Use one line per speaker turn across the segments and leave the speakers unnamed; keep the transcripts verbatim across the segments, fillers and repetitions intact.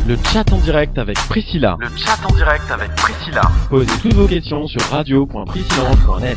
Le chat en direct avec Priscilla.
Le chat en direct avec Priscilla.
Posez toutes vos questions sur radio point priscillange point net.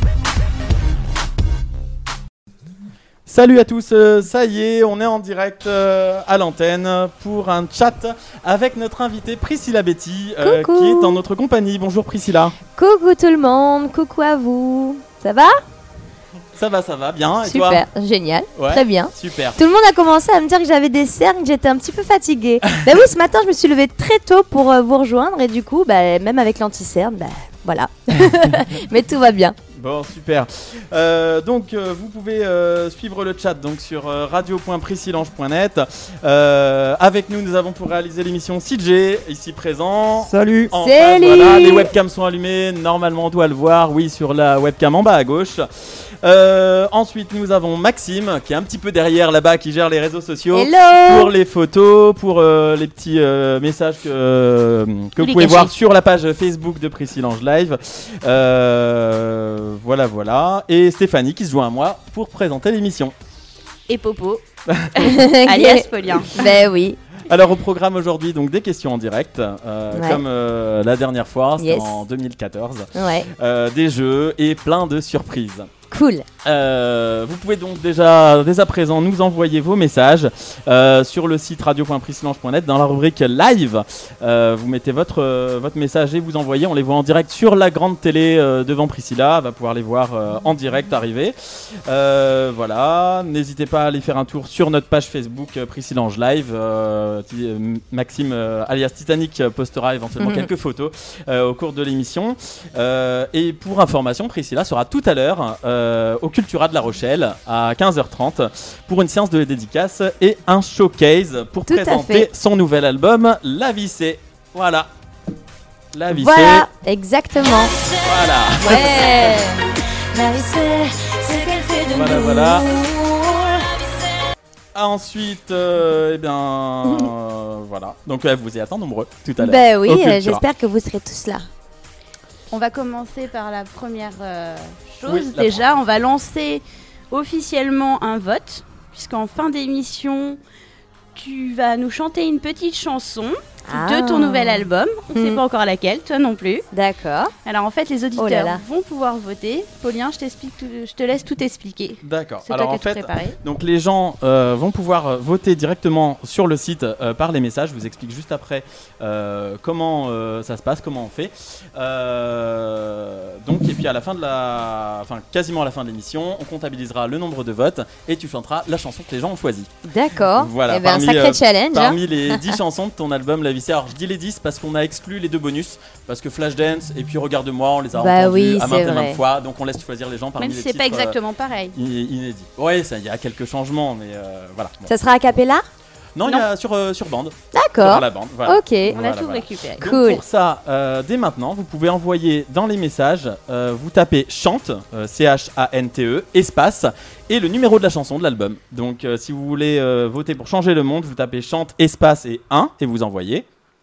Salut à tous, euh, ça y est, on est en direct euh, à l'antenne pour un chat avec notre invitée Priscilla Betty euh, qui est en notre compagnie. Bonjour Priscilla.
Coucou tout le monde, coucou à vous. Ça va ?
Ça va, ça va, bien. Et
super,
toi ?
génial,
Ouais,
très bien.
Super.
Tout le monde a commencé à me dire que j'avais des cernes, que j'étais un petit peu fatiguée. Bah oui, ce matin je me suis levée très tôt pour euh, vous rejoindre et du coup, bah, même avec l'anti-cerne, bah voilà. Mais tout va bien.
Bon, super. Euh, donc, euh, vous pouvez euh, suivre le chat donc, sur euh, radio point priscillange point net. Euh, avec nous, nous avons pour réaliser l'émission C J, ici présent.
Salut.
En
Salut.
face, voilà, les webcams sont allumées. Normalement, on doit le voir, oui, sur la webcam en bas à gauche. Euh, ensuite, nous avons Maxime, qui est un petit peu derrière là-bas, qui gère les réseaux sociaux.
Hello.
Pour les photos, pour euh, les petits euh, messages que, euh, que vous
les
pouvez
cacher.
voir sur la page Facebook de Priscillange Live. Euh, voilà, voilà. Et Stéphanie qui se joint à moi pour présenter l'émission.
Et Popo, alias Paulien.
Ben oui.
Alors au programme aujourd'hui, donc des questions en direct, euh,
Ouais.
comme euh, la dernière fois, c'était
Yes.
en deux mille quatorze.
Ouais,
Euh, des jeux et plein de surprises.
cool.
Euh, vous pouvez donc déjà, dès à présent, nous envoyer vos messages euh, sur le site radio point priscillange point net dans la rubrique live. Euh, vous mettez votre, euh, votre message et vous envoyez. On les voit en direct sur la grande télé euh, devant Priscilla. Elle va pouvoir les voir euh, en direct arriver. Euh, voilà. N'hésitez pas à aller faire un tour sur notre page Facebook euh, Priscillange Live. Euh, ti- euh, Maxime, euh, alias Titanic, euh, postera éventuellement
Mhm.
quelques photos euh, au cours de l'émission. Euh, et pour information, Priscilla sera tout à l'heure euh, au Cultura de La Rochelle à quinze heures trente pour une séance de dédicace et un showcase pour
Tout à
présenter
fait.
son nouvel album La Vissée. Voilà. La Vissée.
Voilà, exactement.
Voilà.
Ouais.
Voilà, voilà. Ensuite, euh, eh bien, euh, voilà. Donc, euh, vous y attendez nombreux tout à l'heure.
Ben oui,
au
euh,
Cultura.
j'espère que vous serez tous là.
On va commencer par la première euh, chose.
Oui, la
Déjà, on va lancer officiellement un vote, puisqu'en fin d'émission, tu vas nous chanter une petite chanson
Ah.
de ton nouvel album. On ne sait
Hmm.
pas encore laquelle, toi non plus.
D'accord.
Alors en fait, les auditeurs
Oh là là.
vont pouvoir voter. Paulien, je, t'explique tout- je te laisse tout expliquer.
D'accord.
C'est
Alors
toi
en
qui as
fait,
tout préparé.
donc les gens euh, vont pouvoir euh, voter directement sur le site euh, par les messages. Je vous explique juste après euh, comment euh, ça se passe, comment on fait. Euh, donc et puis à la fin de la, enfin quasiment à la fin de l'émission, on comptabilisera le nombre de votes et tu chanteras la chanson que les gens ont choisie.
D'accord.
Voilà,
Eh ben, un
parmi,
sacré
euh,
challenge. hein.
Parmi les dix chansons de ton album La Vissée. Alors je dis les dix parce qu'on a exclu les deux bonus parce que Flashdance et puis Regarde-moi, on les a
Bah
entendus
oui,
à
c'est
maintes et
vrai.
maintes fois, donc on laisse choisir les gens parmi
Même si
les
c'est pas
titres, euh,
exactement pareil.
iné- inédits. Ouais, ça, il y a quelques changements, mais euh, voilà. Bon.
Ça sera a cappella ?
Non, il y a sur, euh, sur bande. Sur
D'accord.
la bande, voilà.
Ok.
On a
Voilà,
tout
voilà.
récupéré.
Donc,
Cool.
pour ça, euh, dès maintenant, vous pouvez envoyer dans les messages, euh, vous tapez chante, euh, C H A N T E, espace, et le numéro de la chanson de l'album. Donc euh, si vous voulez euh, voter pour changer le monde, vous tapez chante, espace et un, et vous envoyez.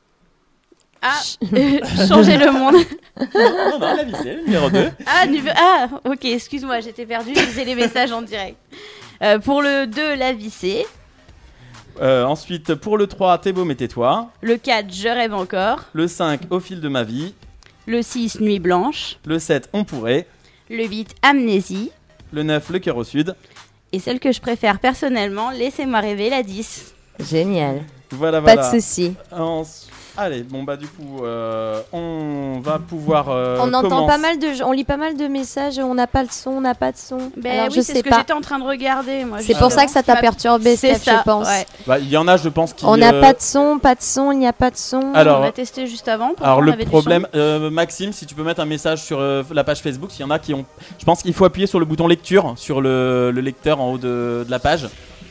Ah, changer le monde.
non, non, la Vissée, numéro deux.
Ah, nu- ah, ok, excuse-moi, j'étais perdue, je lisais les messages en direct. Euh, pour le deux, La Vissée.
Euh, ensuite, pour le trois, T'es beau mais tais-toi.
Le quatre, Je rêve encore.
Le cinq, Au fil de ma vie.
Le six, Nuit blanche.
Le sept, On pourrait.
Le huit, Amnésie.
Le neuf, Le cœur au sud.
Et celle que je préfère personnellement, Laissez-moi rêver, la dix.
Génial.
Voilà,
Pas
voilà.
de souci.
Ensuite- Allez, bon bah du coup, euh, on va pouvoir. euh,
On entend
commencer-
pas mal de, on lit pas mal de messages. On n'a pas le son, on n'a pas de son.
Ben
Alors
oui,
je
c'est
sais
ce que
pas.
j'étais en train de regarder. Moi,
C'est
justement.
pour ça que ça t'a
Ma-
perturbé,
C'est
Steph,
ça,
je pense.
ouais.
Bah, il y en a, je pense, qui.
On n'a
euh,
pas de son, pas de son, il n'y a pas de son.
Alors,
On a testé juste avant. pourtant,
Alors
on
le
avait du
problème, euh, Maxime, si tu peux mettre un message sur euh, la page Facebook, s'il y en a qui ont, je pense qu'il faut appuyer sur le bouton lecture sur le, le lecteur en haut de, de la page.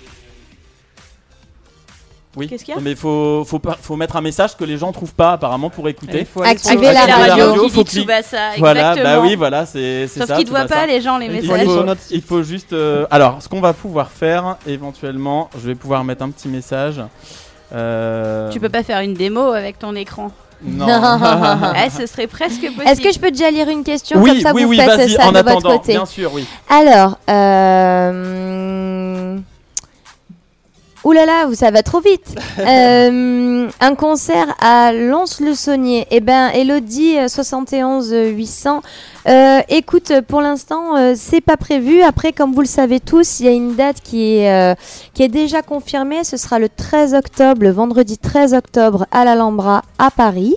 Oui.
Qu'est-ce qu'il y a
Mais il faut, faut, pas- faut mettre un message que les gens trouvent pas apparemment pour écouter.
Il faut aller sur-
Activer
son.
la
Activer
radio.
la radio,
faut
qui dit
cliquer.
Tsubasa,
Voilà,
exactement.
bah oui, voilà, c'est c'est
Sauf
ça.
qu'ils ne voient
Tsubasa.
pas les gens les
Il
Il faut
messages.
aller
faut-
sur notre
Il faut juste. euh, Alors, ce qu'on va pouvoir faire, éventuellement, je vais pouvoir mettre un petit message. Euh,
Tu peux pas faire une démo avec ton écran.
Non.
Eh, ce serait presque possible.
Est-ce que je peux déjà lire une question
oui,
comme ça
oui,
vous
oui,
faites
vas-y,
ça
en
de votre
attendant,
côté.
bien sûr, oui.
Alors, euh... Ouh là là, ça va trop vite. euh, un concert à Lons-le-Saunier. Eh ben, Elodie euh, soixante et onze huit cents. Euh, écoute, pour l'instant, euh, c'est pas prévu. Après, comme vous le savez tous, il y a une date qui est euh, qui est déjà confirmée. Ce sera le treize octobre, le vendredi treize octobre à l'Alhambra à Paris.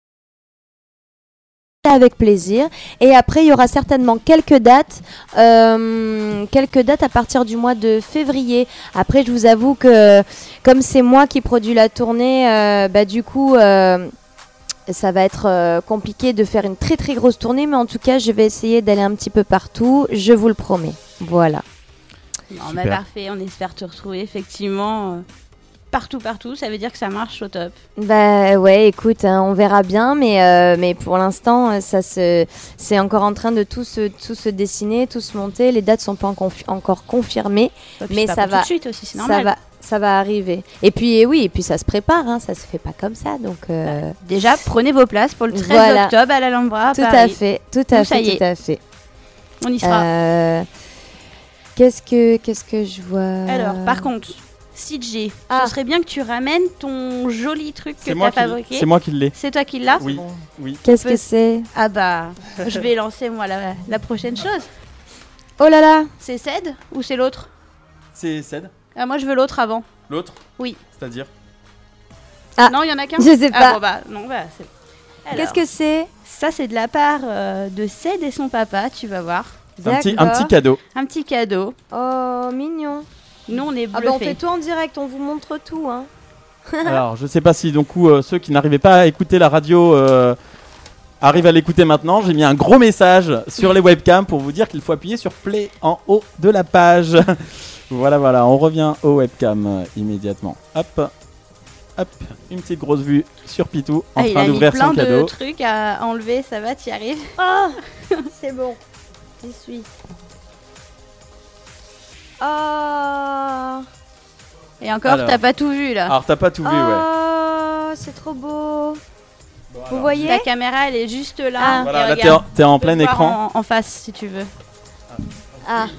Avec plaisir. Et après, il y aura certainement quelques dates, euh, quelques dates à partir du mois de février. Après, je vous avoue que comme c'est moi qui produis la tournée, euh, bah du coup, euh, ça va être euh, compliqué de faire une très très grosse tournée. Mais en tout cas, je vais essayer d'aller un petit peu partout. Je vous le promets. Voilà.
Non, mais parfait. On espère te retrouver effectivement. Euh... Partout, partout, ça veut dire que ça marche au top.
Bah ouais, écoute, hein, on verra bien, mais, euh, mais pour l'instant, ça se, c'est encore en train de tout se, tout se dessiner, tout se monter. Les dates sont pas en confi- encore confirmées,
ouais,
mais ça va,
tout de suite aussi, c'est normal.
ça va, ça va arriver. Et puis et oui, et puis ça se prépare, hein, ça se fait pas comme ça, donc. Euh...
Bah, déjà, prenez vos places pour le treize
voilà.
octobre à l'Alhambra.
Tout
Paris.
à fait, tout à
donc,
fait,
ça y est.
tout à fait.
On y sera.
Euh... Qu'est-ce que, qu'est-ce que je vois?
Alors, par contre. C J,
ah.
ce serait bien que tu ramènes ton joli truc
c'est
que tu
moi
as
qui
fabriqué.
C'est moi qui l'ai.
C'est toi qui l'as?
Oui. oui.
Qu'est-ce que c'est?
Ah bah, je vais lancer moi la, la prochaine chose.
Oh là là.
C'est Ced ou c'est l'autre?
C'est Ced.
Ah, moi je veux l'autre avant.
L'autre?
Oui.
C'est-à-dire?
Ah.
Non, il y en a qu'un?
Je sais
ah,
pas.
Bon bah, non, bah, c'est...
Qu'est-ce que c'est?
Ça c'est de la part euh, de Ced et son papa, tu vas voir.
Un petit, un petit cadeau.
Un petit cadeau.
Oh, mignon.
Nous on est bluffés.
Ah bah on fait tout en direct, on vous montre tout, hein.
Alors, je sais pas si donc euh, ceux qui n'arrivaient pas à écouter la radio euh, arrivent à l'écouter maintenant. J'ai mis un gros message sur les webcams pour vous dire qu'il faut appuyer sur play en haut de la page. Voilà, voilà, on revient aux webcams euh, immédiatement. Hop, hop, une petite grosse vue sur Pitou en
ah,
train d'ouvrir son cadeau.
Il a mis plein de trucs à enlever, ça va, t'y arrives?
Oh, c'est bon, j'y suis. Oh.
Et encore,
Alors.
t'as pas tout vu là.
Alors, t'as pas tout vu, ouais.
Oh, c'est trop beau.
Bon,
Vous
alors,
voyez?
Ta caméra, elle est juste là.
Ah.
Et
Voilà, là t'es
regarde,
en, t'es en
tu peux
plein
voir
écran.
En, en face, si tu veux.
Ah.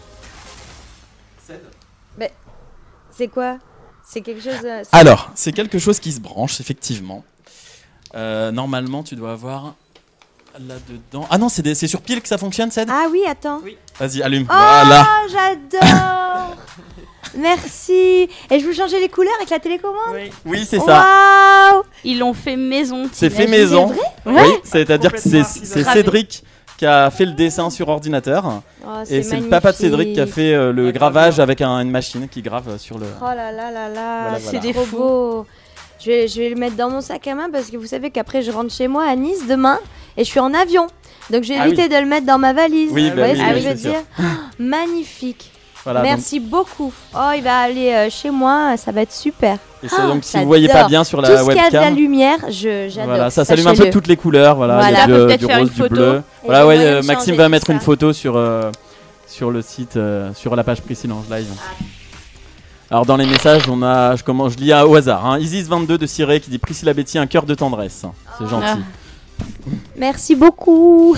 Mais c'est quoi? C'est quelque chose. euh, c'est-
Alors, c'est quelque chose qui se branche, effectivement. Euh, normalement, tu dois avoir là-dedans. Ah non, c'est, des- c'est sur pile que ça fonctionne, Ced?
Ah oui, attends.
Vas-y, allume.
Oh,
Voilà.
j'adore. Merci. Et je vous changer les couleurs avec la télécommande?
Oui, c'est ça.
Waouh.
Ils l'ont fait maison.
C'est fait
t'imagines?
maison.
C'est vrai?
Oui, c'est-à-dire que c'est, c'est
Gravé.
Cédric qui a fait le dessin sur ordinateur.
Oh,
Et c'est le papa de Cédric qui a fait euh, le gravage avec un- une machine qui grave sur le.
Oh là là là là,
Voilà,
c'est
voilà.
trop
fous.
beau. Je vais, je vais le mettre dans mon sac à main parce que vous savez qu'après je rentre chez moi à Nice demain et je suis en avion. Donc j'ai
Ah
évité
oui.
de le mettre dans ma valise.
Oui,
vous
bah
voyez
oui,
ce que
oui,
je veux
c'est sûr.
dire? Oh, magnifique.
Voilà,
Merci beaucoup. Oh, il va aller euh, chez moi, ça va être super.
donc, et c'est donc si
j'adore.
vous voyez pas bien sur
Tout
la
ce qui a de la
webcam.
lumière, je, j'adore.
Voilà, ça s'allume un peu
Sachez-le.
toutes les couleurs. Voilà,
Voilà.
il y a
Là,
du,
peut-être
du
faire
rose,
une
du
photo.
bleu.
Et
Voilà,
j'ai
ouais,
moyen
euh,
de
Maxime
changer
va
tout
mettre une
ça.
photo sur, euh, sur le site, euh, sur la page Priscillange Live. Alors dans les messages, on a, je, commence, je lis à- au hasard. Hein, Isis vingt-deux de Ciré qui dit Priscilla Betty, un cœur de tendresse. C'est gentil.
Ah.
Merci beaucoup.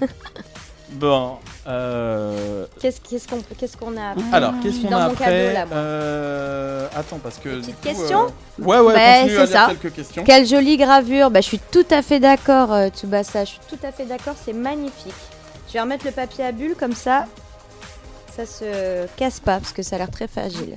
Bon. Euh...
Qu'est-ce, qu'est-ce, qu'on, qu'est-ce qu'on a après?
Alors, qu'est-ce qu'on
Dans
a
mon
après
cadeau, là, moi.
Euh, Attends, parce que.
Des
du
petites
coup,
questions
euh, Ouais, ouais,
Bah,
continue à
c'est
lire
ça.
quelques questions.
Quelle jolie gravure. Bah, je suis tout à fait d'accord, euh, Tsubasa. Je suis tout à fait d'accord. C'est magnifique. Je vais remettre le papier à bulles comme ça. Ça se casse pas parce que ça a l'air très fragile.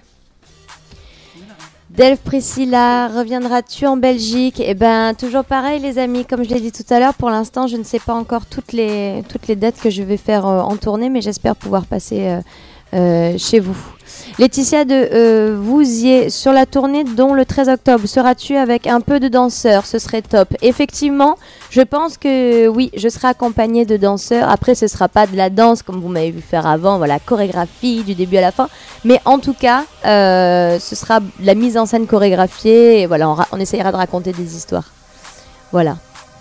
Delph Priscilla, reviendras-tu en Belgique? Eh ben, toujours pareil, les amis. Comme je l'ai dit tout à l'heure, pour l'instant, je ne sais pas encore toutes les, toutes les dates que je vais faire euh, en tournée, mais j'espère pouvoir passer euh, euh, chez vous. Laetitia de euh, Vouziers, sur la tournée dont le treize octobre, seras-tu avec un peu de danseurs? Ce serait top. Effectivement, je pense que oui, je serai accompagnée de danseurs. Après, ce sera pas de la danse comme vous m'avez vu faire avant, voilà, chorégraphie du début à la fin. Mais en tout cas, euh, ce sera de la mise en scène chorégraphiée. Et voilà, on, ra- on essayera de raconter des histoires. Voilà.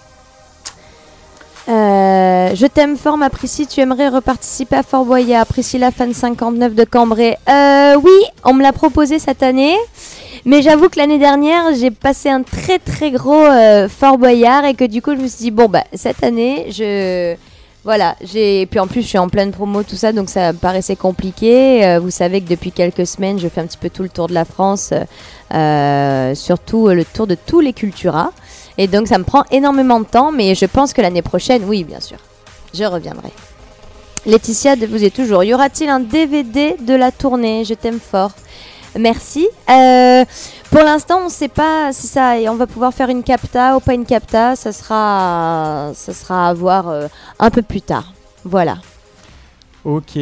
Euh, je t'aime fort, ma Priscille. Tu aimerais reparticiper à Fort Boyard? Priscilla, fan cinquante-neuf de Cambrai. Euh, oui, on me l'a proposé cette année. Mais j'avoue que l'année dernière, j'ai passé un très très gros euh, Fort Boyard et que du coup, je me suis dit, bon, bah, cette année, je, Voilà, j'ai et puis en plus je suis en pleine promo tout ça donc ça me paraissait compliqué. Euh, vous savez que depuis quelques semaines je fais un petit peu tout le tour de la France, euh, surtout euh, le tour de tous les Cultura et donc ça me prend énormément de temps mais je pense que l'année prochaine, oui bien sûr, je reviendrai. Laetitia vous êtes toujours. Y aura-t-il un D V D de la tournée? Je t'aime fort. Merci. Euh, pour l'instant, on ne sait pas si ça, on va pouvoir faire une capta ou pas une capta. Ça sera, ça sera à voir euh, un peu plus tard. Voilà.
Ok.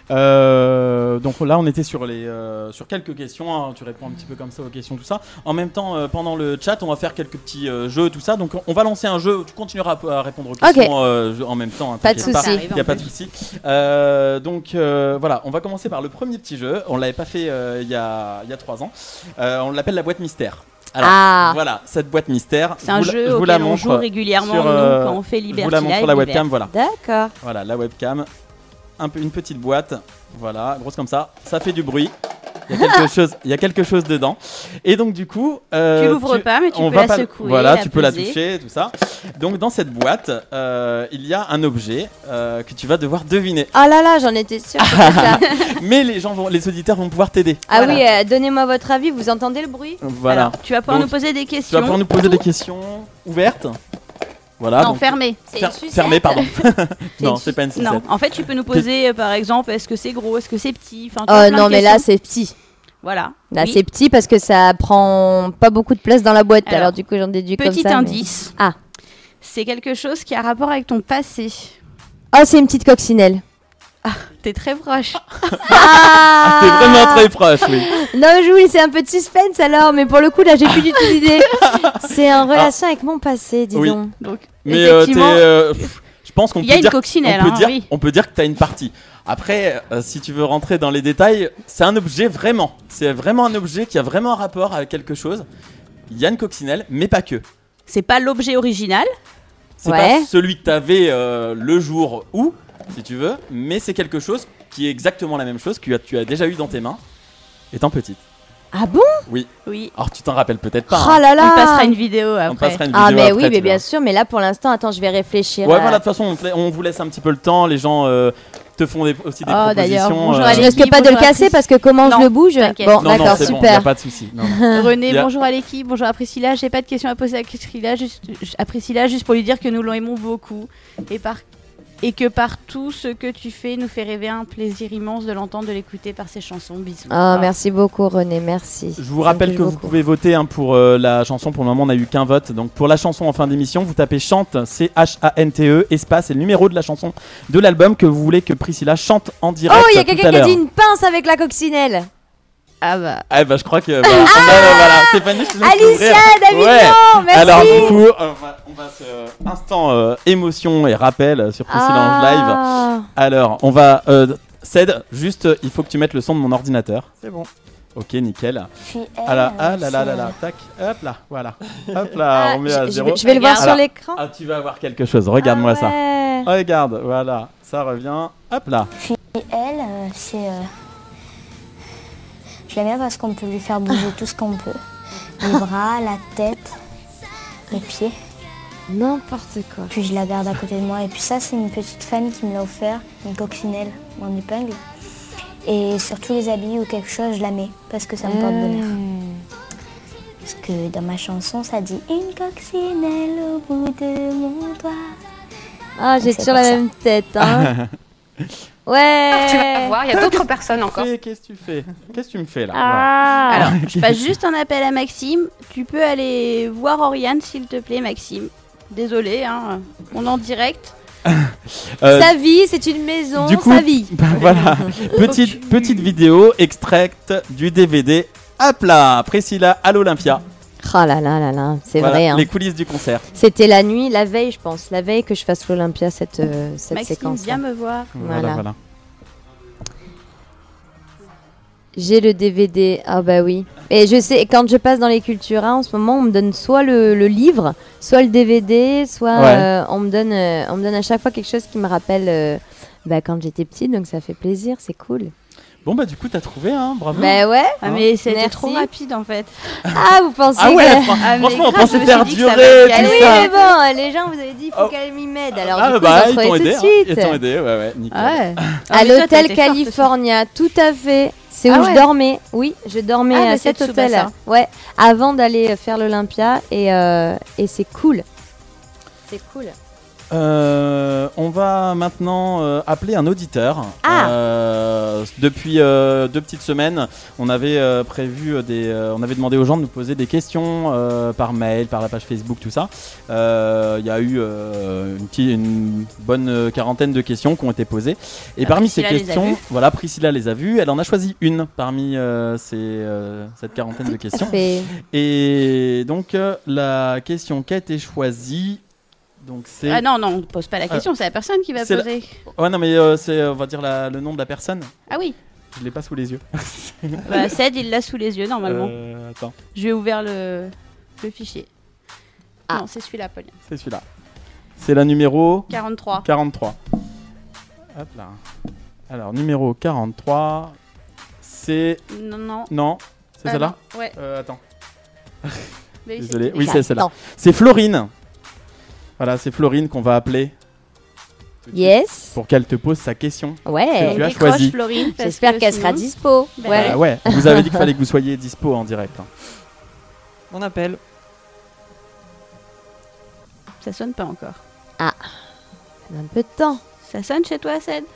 Euh, donc là, on était sur les, euh, sur quelques questions. Hein. Tu réponds un petit peu comme ça aux questions, tout ça. En même temps, euh, pendant le chat, on va faire quelques petits euh, jeux, tout ça. Donc, on va lancer un jeu. Tu continueras à, à répondre aux questions
okay.
euh, en même temps. Hein,
pas de souci.
Il n'y a pas de souci. Euh, donc euh, voilà, on va commencer par le premier petit jeu. On l'avait pas fait euh, il y a, il y a trois ans. Euh, on l'appelle la boîte mystère. Alors,
ah.
voilà, cette boîte mystère.
C'est un
vous,
jeu
je vous
auquel
la
on
montre
joue régulièrement
sur,
nous,
euh,
quand on fait Liberty
Je vous la montre
Live
sur la
l'hiver.
webcam, voilà.
D'accord.
Voilà, la webcam. Un peu, une petite boîte, voilà, grosse comme ça. Ça fait du bruit. Il y a quelque chose, il y a quelque chose dedans. Et donc du coup, euh,
tu l'ouvres pas, mais tu
on
peux
va
la
pas,
secouer.
voilà,
la
tu peux la
peser.
toucher, tout ça. Donc dans cette boîte, euh, il y a un objet euh, que tu vas devoir deviner.
Ah là là, j'en étais sûre. Que c'était ça.
Mais les gens, vont, les auditeurs vont pouvoir t'aider.
Ah
Voilà.
oui, euh, donnez-moi votre avis. Vous entendez le bruit?
Voilà.
Alors, tu vas pouvoir
Donc,
nous poser des
Tu vas
questions.
pouvoir nous poser des questions ouvertes. Voilà.
Non,
donc,
fermées.
C'est
fer-
une sucette.
fermées, pardon. non,
une
c'est pas une sucette.
Non, en fait, tu peux nous poser, euh, par exemple, est-ce que c'est gros, est-ce que c'est petit. Enfin, tu
Oh
as plein
non,
de
mais là
questions.
c'est petit.
Voilà.
Là
Oui.
c'est petit parce que ça prend pas beaucoup de place dans la boîte. Alors,
Alors,
du coup j'en déduis comme ça.
Petit
mais-
indice.
Ah.
C'est quelque chose qui a rapport avec ton passé.
Oh, c'est une petite coccinelle.
T'es très proche.
Ah, t'es vraiment très proche, oui.
Non, mais je vous laisse un peu de suspense alors, mais pour le coup là j'ai plus du tout d'idée. C'est en relation avec mon passé, dis
Oui.
donc.
Donc,
Mais euh, t'es,
effectivement,
euh, pff, je pense qu'on
il
peut
y a une
dire,
coccinelle,
on peut
hein,
dire,
oui.
on peut dire que t'as une partie. Après, euh, si tu veux rentrer dans les détails, c'est un objet vraiment. C'est vraiment un objet qui a vraiment un rapport avec quelque chose. Il y a une coccinelle, mais pas que.
c'est pas l'objet original.
C'est
Ouais.
pas celui que t'avais euh, le jour où, si tu veux, mais c'est quelque chose qui est exactement la même chose que tu as, tu as déjà eu dans tes mains, étant petite.
Ah bon?
Oui.
Oui.
Alors tu t'en rappelles peut-être pas.
Oh
hein.
là là.
On passera une vidéo après.
On passera une vidéo
Ah mais
après,
oui,
tu
mais bien
verras.
sûr, mais là pour l'instant, attends, je vais réfléchir.
Ouais,
à-
voilà, de toute façon, on, te la- on vous laisse un petit peu le temps. Les gens euh, te font des- aussi des
Oh, d'ailleurs,
propositions.
bonjour
euh,
à
Je
l'équipe.
risque pas de le
Bonjour à
casser
tous.
parce que comment
Non,
je le bouge?
t'inquiète.
Bon,
Non, non,
d'accord,
c'est bon, y a
super.
pas de souci. Non, non.
René,
Y a-
bonjour à l'équipe, bonjour à Priscilla. J'ai pas de questions à poser à Priscilla, juste, à Priscilla, juste pour lui dire que nous l'aimons beaucoup et, par, et que par tout ce que tu fais nous fait rêver un plaisir immense de l'entendre, de l'écouter par ses chansons. Bisous.
Oh, merci beaucoup René, merci.
Je vous
Ça me
rappelle
touche
que vous
beaucoup.
pouvez voter hein, pour euh, la chanson. Pour le moment, on n'a eu qu'un vote. Donc pour la chanson en fin d'émission, vous tapez chante, C H A N T E, espace, et le numéro de la chanson de l'album que vous voulez que Priscilla chante en direct.
Oh, il y a
tout à
quelqu'un qui a
l'heure.
dit une pince avec la coccinelle.
Ah bah.
Ah bah je crois que voilà, on a- voilà. Stéphanie, je te laisse
Alicia
ouvrir.
d'Avignon,
Ouais.
merci.
Alors du coup, euh, on va, on va se instant euh, émotion et rappel sur Priscilla Ange Live.
Ah.
Alors, on va euh, Ced, juste il faut que tu mettes le son de mon ordinateur. C'est bon. Ok, nickel. Ah là, ah là là là là, tac, hop là, voilà. Hop là,
Ah,
on met
je,
à
je
zéro.
vais, je vais le voir
Regarde.
sur
Alors,
l'écran.
Ah, tu vas avoir quelque chose. Regarde-moi
Ah
ça.
ouais.
Regarde, voilà, ça revient. Hop là.
Puis elle, euh, c'est. euh, Je l'aime bien parce qu'on peut lui faire bouger tout ce qu'on peut. Les bras, la tête, les pieds.
N'importe quoi.
Puis je la garde à côté de moi. Et puis ça, c'est une petite fan qui me l'a offert, une coccinelle en épingle. Et sur tous les habits ou quelque chose, je la mets parce que ça me porte bonheur. Parce que dans ma chanson, ça dit une coccinelle au bout de mon doigt.
Ah, j'ai
C'est
toujours
pour
la
ça.
même tête, hein. Ouais.
Tu vas voir, il y a d'autres personnes encore.
Fais, Qu'est-ce que tu fais Qu'est-ce que tu me fais là
Ah.
Alors, je passe juste un appel à Maxime. Tu peux aller voir Oriane, s'il te plaît, Maxime. Désolé, hein, on est en direct.
Euh,
Sa vie, c'est une maison,
du coup-
sa vie.
bah, voilà, petite, petite vidéo extraite du D V D. Hop là, Priscilla à l'Olympia.
Oh là là là là, c'est
Voilà,
vrai. Hein.
les coulisses du concert.
C'était la nuit, la veille, je pense. La veille que je fasse l'Olympia, cette, euh, cette
Maxime,
séquence.
viens me voir.
Voilà,
Voilà.
voilà.
J'ai le D V D, ah bah oui. Et je sais, quand je passe dans les Cultura, en ce moment, on me donne soit le, le livre, soit le D V D, soit
Ouais.
euh, on, me donne, euh, on me donne à chaque fois quelque chose qui me rappelle euh, bah, quand j'étais petite, donc ça fait plaisir, c'est cool.
Bon bah du coup t'as trouvé hein, bravo.
Bah ouais.
Ah, mais c'était
Merci.
trop rapide en fait.
Ah, vous pensez
Ah ouais,
que...
fran-
Ah, mais
franchement on
grave,
pensait
je me
faire
suis dit que ça
durer
va
tout
Ah
être
oui,
ça.
mais bon, les gens vous avez dit il faut
Oh.
qu'elle m'y m'aide. Alors
Ah
du coup,
bah
ils ont
ils t'ont
trouvé tout
aidé,
de
hein.
suite.
Ils t'ont aidé, ouais ouais, nickel.
Ah ouais.
À
Ah, mais toi,
l'hôtel
t'as été forte aussi.
California, tout à fait. C'est où
Ah
je
ouais.
dormais. Oui, je dormais
Ah, bah,
à
c'est
cet hôtel.
Tsubasa.
Ouais, avant d'aller faire l'Olympia et euh, et c'est cool. C'est cool.
Euh, on va maintenant euh, appeler un auditeur.
Ah.
Euh, depuis euh, deux petites semaines, on avait euh, prévu des, euh, on avait demandé aux gens de nous poser des questions euh, par mail, par la page Facebook, tout ça. Euh, Il y a eu euh, une, petite- une bonne quarantaine de questions qui ont été posées. Et
Ah,
parmi
Priscilla
ces
les a
questions,
vues.
voilà, Priscilla les a vues. Elle en a choisi une parmi euh, ces, euh, cette quarantaine de questions.
Fait...
Et donc euh, la question qui a été choisie, donc c'est.
Ah non, non, on ne pose pas la question, c'est la personne qui va
c'est la-
poser.
Ouais, non, mais euh, c'est, on va dire, la- le nom de la personne.
Ah oui,
Je l'ai pas sous les yeux.
bah, Ced, il l'a sous les yeux normalement.
Euh, attends,
Je vais ouvrir le, le fichier.
Ah.
Non, c'est celui-là, Paulien.
c'est celui-là. C'est la numéro
quarante-trois.
quarante-trois. Hop là. Alors, numéro quarante-trois, c'est.
Non, non.
Non, c'est
Ah,
celle-là
non, ouais.
euh, Attends,
Mais oui,
désolé.
c'est-
Oui, c'est celle-là.
Attends.
C'est Florine. Voilà, c'est Florine qu'on va appeler
Yes.
pour qu'elle te pose sa question.
Ouais.
Tu as
Décroche,
choisi.
Florine, parce
J'espère
que
qu'elle
sinon-
sera dispo.
Bah
ouais.
Ah ouais, vous avez dit qu'il fallait que vous soyez dispo en direct. hein.
On appelle.
Ça sonne pas encore.
Un peu de temps.
Ça sonne chez toi, Ced?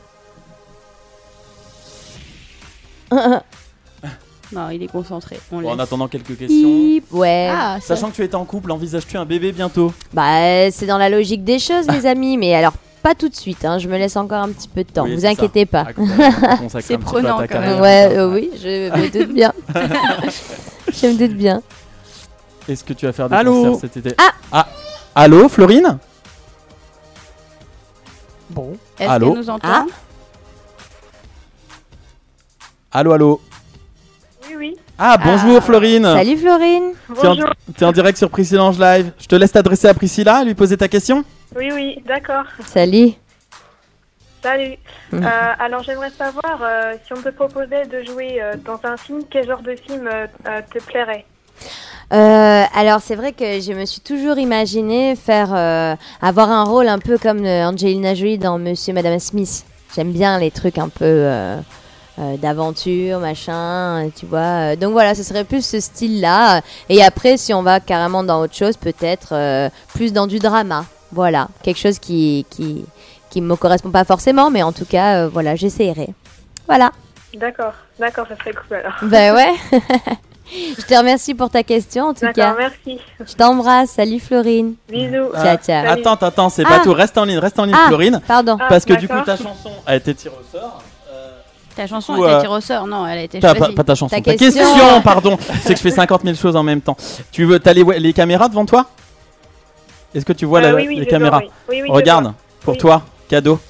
Non, il est concentré. On
Bon, en
laisse.
attendant quelques questions.
Bip, ouais.
Ah, ça...
Sachant que tu es en couple, envisages-tu un bébé bientôt?
Bah, c'est dans la logique des choses, les amis. Mais alors, pas tout de suite. Hein. Je me laisse encore un petit peu de temps.
Oui,
vous
c'est ça.
inquiétez pas.
Ah, consacre un
C'est
petit peu à
prenant,
ta
quand
carrière.
même.
Ouais, euh, oui, je me doute bien. Je me doute bien.
Est-ce que tu vas faire des
Allô
concerts cet été?
Ah
Ah Allô, Florine?
Bon.
Est-ce
Allô
qu'elle nous entend?
Ah.
Allô, allô?
Oui, oui.
Ah, bonjour
Ah.
Florine.
Salut Florine.
T'es en,
Bonjour.
t'es en direct sur Priscilla Live. Je te laisse t'adresser à Priscilla, lui poser ta question.
Oui, oui, d'accord.
Salut.
Salut.
Mhm.
Euh, alors, j'aimerais savoir euh, si on te proposait de jouer euh, dans un film, quel genre de film euh, euh, te plairait?
Euh, alors c'est vrai que je me suis toujours imaginé faire euh, avoir un rôle un peu comme euh, Angelina Jolie dans Monsieur et Madame Smith. J'aime bien les trucs un peu euh, euh, d'aventure, machin, euh, tu vois. Euh, Donc voilà, ce serait plus ce style-là. Et après, si on va carrément dans autre chose, peut-être euh, plus dans du drama. Voilà, quelque chose qui qui qui me correspond pas forcément, mais en tout cas, euh, voilà, j'essaierai. Voilà.
D'accord, d'accord, ça serait cool alors.
Ben ouais. Je te remercie pour ta question en tout
D'accord,
cas.
merci.
Je t'embrasse. Salut Florine.
Bisous.
Ah.
Ciao, ciao.
Salut.
Attends, attends, c'est
Ah.
pas tout. Reste en ligne, reste en ligne,
Ah.
Florine.
Pardon.
Ah,
Parce que du coup,
d'accord.
ta chanson a été tirée au sort. Euh,
Ta chanson
Ou,
a été
euh,
tirée au sort. Non, elle a été
pas,
choisie.
pas- pas ta chanson,
Ta
ta,
question.
question, pardon. C'est que je fais cinquante mille choses en même temps. Tu veux, t'as les, les caméras devant toi? Est-ce que tu vois
Euh,
la-
oui, oui,
les
je
caméras?
vois, oui. Oui, oui, je
Regarde,
vois.
pour
Oui.
toi, cadeau.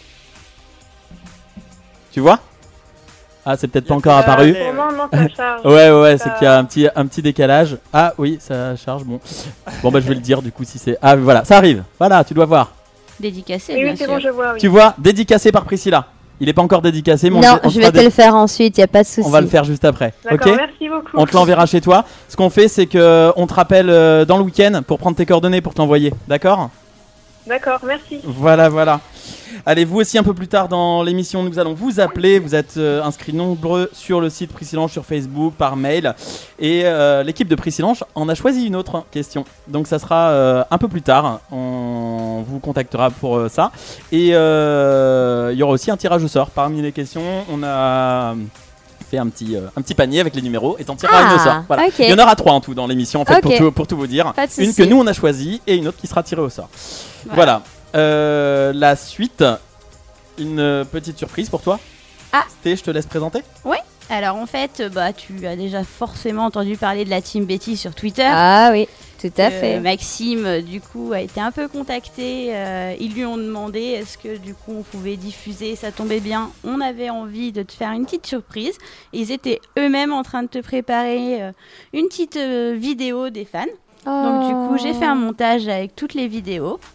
Tu vois? Ah, c'est peut-être pas encore
Euh,
apparu.
Pour moi, non, ça charge.
Ouais, ouais, ouais, c'est
Ça-
qu'il y a un petit, un petit décalage. Ah oui, ça charge, bon. Bon, bah je vais le dire du coup si c'est... Ah voilà, ça arrive. Voilà, tu dois voir.
Dédicacée,
Oui,
bien
oui, c'est
sûr.
bon, je vois, oui.
Tu vois, dédicacé par Priscilla. Il est pas encore dédicacé, mais on,
Non,
le- on
je
fera
vais te
dé-
le faire ensuite, il n'y a pas de souci.
on va le faire juste après.
D'accord,
Ok?
merci beaucoup.
On te l'enverra chez toi. Ce qu'on fait, c'est que on te rappelle euh, dans le week-end pour prendre tes coordonnées pour t'envoyer. D'accord?
D'accord, merci.
Voilà, voilà. Allez, vous aussi un peu plus tard dans l'émission, nous allons vous appeler. Vous êtes euh, inscrits nombreux sur le site Priscillange, sur Facebook, par mail. Et euh, l'équipe de Priscillange en a choisi une autre question. Donc ça sera euh, un peu plus tard. On vous contactera pour euh, ça. Et euh, il y aura aussi un tirage au sort. Parmi les questions, on a fait un petit, euh, un petit panier avec les numéros et t'en tireras
Ah,
une au sort. Voilà.
ok.
Il y en aura trois en tout dans l'émission en fait, pour,
Ok.
tout, pour tout vous dire.
Pas de
Une
souci.
que nous on a choisie et une autre qui sera tirée au sort.
Voilà.
Voilà. Euh, la suite, une euh, petite surprise pour toi.
Ah.
Sté, je te laisse présenter.
Alors en fait, bah tu as déjà forcément entendu parler de la Team Betty sur Twitter.
Ah oui, tout à
Euh,
fait.
Maxime, euh, du coup, a été un peu contacté. euh, ils lui ont demandé est-ce que du coup on pouvait diffuser. Ça tombait bien. On avait envie de te faire une petite surprise. Ils étaient eux-mêmes en train de te préparer euh, une petite euh, vidéo des fans. Donc du coup, j'ai fait un montage avec toutes les vidéos.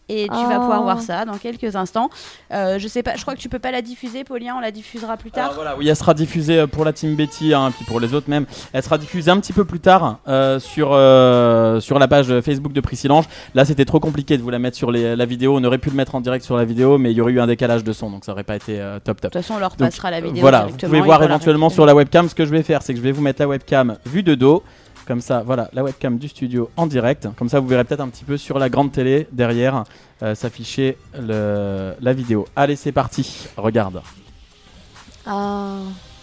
Et tu
Oh.
vas pouvoir voir ça dans quelques instants. Euh, je sais pas, je crois que tu peux pas la diffuser, Paulien, on la diffusera plus tard.
Alors voilà, oui, elle sera diffusée pour la team Betty, hein, puis pour les autres même. Elle sera diffusée un petit peu plus tard euh, sur, euh, sur la page Facebook de Priscillange. Là, c'était trop compliqué de vous la mettre sur les, la vidéo. On aurait pu le mettre en direct sur la vidéo, mais il y aurait eu un décalage de son, donc ça aurait pas été euh, top top.
De toute façon, on leur
Donc,
passera la vidéo
voilà, vous
directement.
pouvez
ils
voir
pourront la
éventuellement
récupérer.
sur la webcam. Ce que je vais faire, c'est que je vais vous mettre la webcam vue de dos. Comme ça, voilà, la webcam du studio en direct. Comme ça, vous verrez peut-être un petit peu sur la grande télé derrière euh, s'afficher le, la vidéo. Allez, c'est parti. Regarde.
Ah.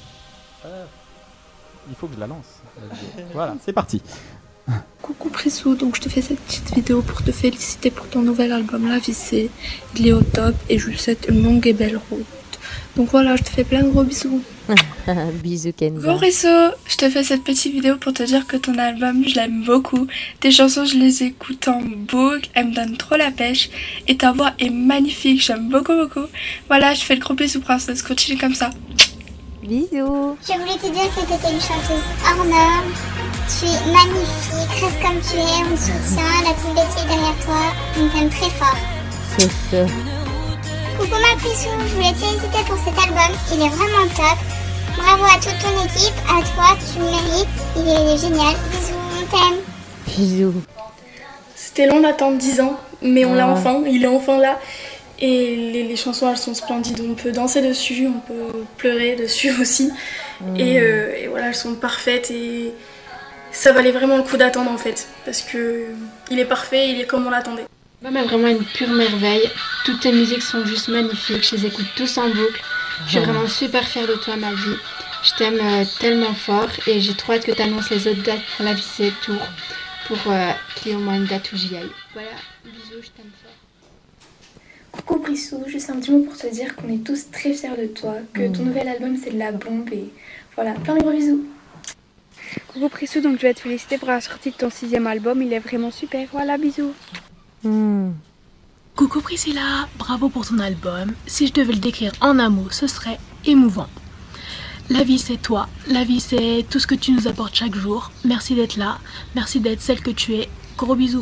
Il faut que je la lance. la vidéo. Voilà, c'est parti.
Coucou Prissou, donc je te fais cette petite vidéo pour te féliciter pour ton nouvel album La Vie c'est. Il est au top et je lui souhaite une longue et belle route. Donc voilà, je te fais plein de gros bisous.
Bisous Kenza.
Coucou Prissou, je te fais cette petite vidéo pour te dire que ton album, je l'aime beaucoup. Tes chansons, je les écoute en boucle, elles me donnent trop la pêche. Et ta voix est magnifique, j'aime beaucoup beaucoup. Voilà, je te fais le gros bisou princesse, continue comme ça.
Bisous.
Je voulais te dire que tu étais une chanteuse hors norme. Tu es magnifique, reste comme tu es, on te soutient, la team Betty est derrière toi, on t'aime très fort.
C'est ça.
Coucou ma Prissou, je voulais te féliciter pour cet album, il est vraiment top. Bravo à toute ton équipe, à toi, tu le mérites, il est génial. Bisous, on t'aime.
Bisous.
C'était long d'attendre dix ans, mais on l'a
Ouais.
enfin, il est enfin là. Et les, les chansons, elles sont splendides, on peut danser dessus, on peut pleurer dessus aussi.
Mm.
Et, euh, et voilà, elles sont parfaites et ça valait vraiment le coup d'attendre en fait. Parce que il est parfait, il est comme on l'attendait.
L'album est vraiment une pure merveille. Toutes tes musiques sont juste magnifiques. Je les écoute tous en boucle. Je suis vraiment super fière de toi, ma vie. Je t'aime euh, tellement fort et j'ai trop hâte que tu annonces les autres dates pour La Vie c'est Tour pour euh, qu'il y ait au moins une date où j'y aille. Voilà, bisous, je t'aime fort.
Coucou Prissou, juste un petit mot pour te dire qu'on est tous très fiers de toi, que ton nouvel album c'est de la bombe et voilà, plein de gros bisous.
Coucou Prissou, donc je vais te féliciter pour la sortie de ton sixième album, il est vraiment super, voilà, bisous.
Mm.
Coucou Priscilla, bravo pour ton album. Si je devais le décrire en un mot, ce serait émouvant. La vie c'est toi, la vie c'est tout ce que tu nous apportes chaque jour. Merci d'être là, merci d'être celle que tu es. Gros bisous.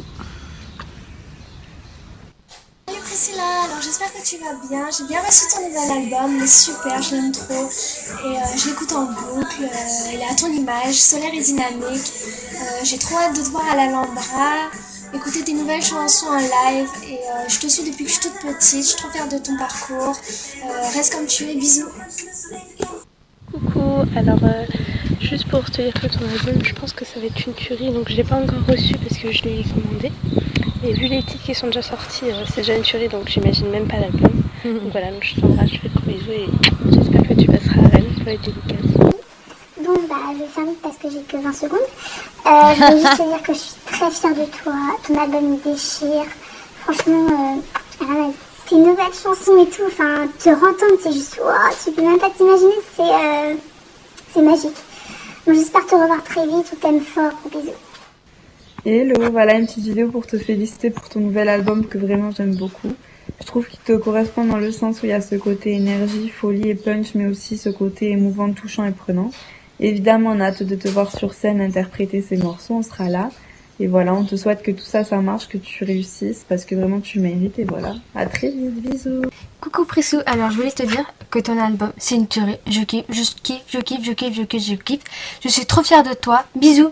Salut Priscilla, alors j'espère que tu vas bien. J'ai bien reçu ton nouvel album, il est super, je l'aime trop. Et euh, je l'écoute en boucle, euh, il est à ton image, solaire et dynamique. Euh, J'ai trop hâte de te voir à l'Alhambra, écouter tes nouvelles chansons en live. Et euh, je te suis depuis que je suis toute petite, je suis trop fière de ton parcours. Euh, reste comme tu es, bisous.
Coucou, alors euh, juste pour te dire que ton album, je pense que ça va être une tuerie, donc je l'ai pas encore reçu parce que je l'ai commandé. Et vu les titres qui sont déjà sortis, euh, c'est déjà une tuerie, donc j'imagine même pas l'album. Donc voilà, donc je t'embrasse, je fais de gros bisous et j'espère que tu passeras à Rennes pour les dédicaces.
Bon, bah, je vais faire vite parce que j'ai que vingt secondes. Euh, je voulais juste te dire que je suis très fière de toi. Ton album me déchire. Franchement, euh, rien à dire. Tes nouvelles chansons et tout, enfin, te entendre, c'est juste, wow, tu peux même pas t'imaginer, c'est, euh, c'est magique. Donc j'espère te revoir très vite, on t'aime fort, gros bisous.
Hello, voilà une petite vidéo pour te féliciter pour ton nouvel album que vraiment j'aime beaucoup. Je trouve qu'il te correspond dans le sens où il y a ce côté énergie, folie et punch, mais aussi ce côté émouvant, touchant et prenant. Évidemment, on a hâte de te voir sur scène interpréter ces morceaux, on sera là. Et voilà, on te souhaite que tout ça, ça marche, que tu réussisses, parce que vraiment tu mérites, et voilà. À très vite, bisous.
Coucou Prissou, alors je voulais te dire que ton album, c'est une tuerie. Je kiffe, je kiffe, je kiffe, je kiffe, je kiffe, je kiffe. Je suis trop fière de toi. Bisous.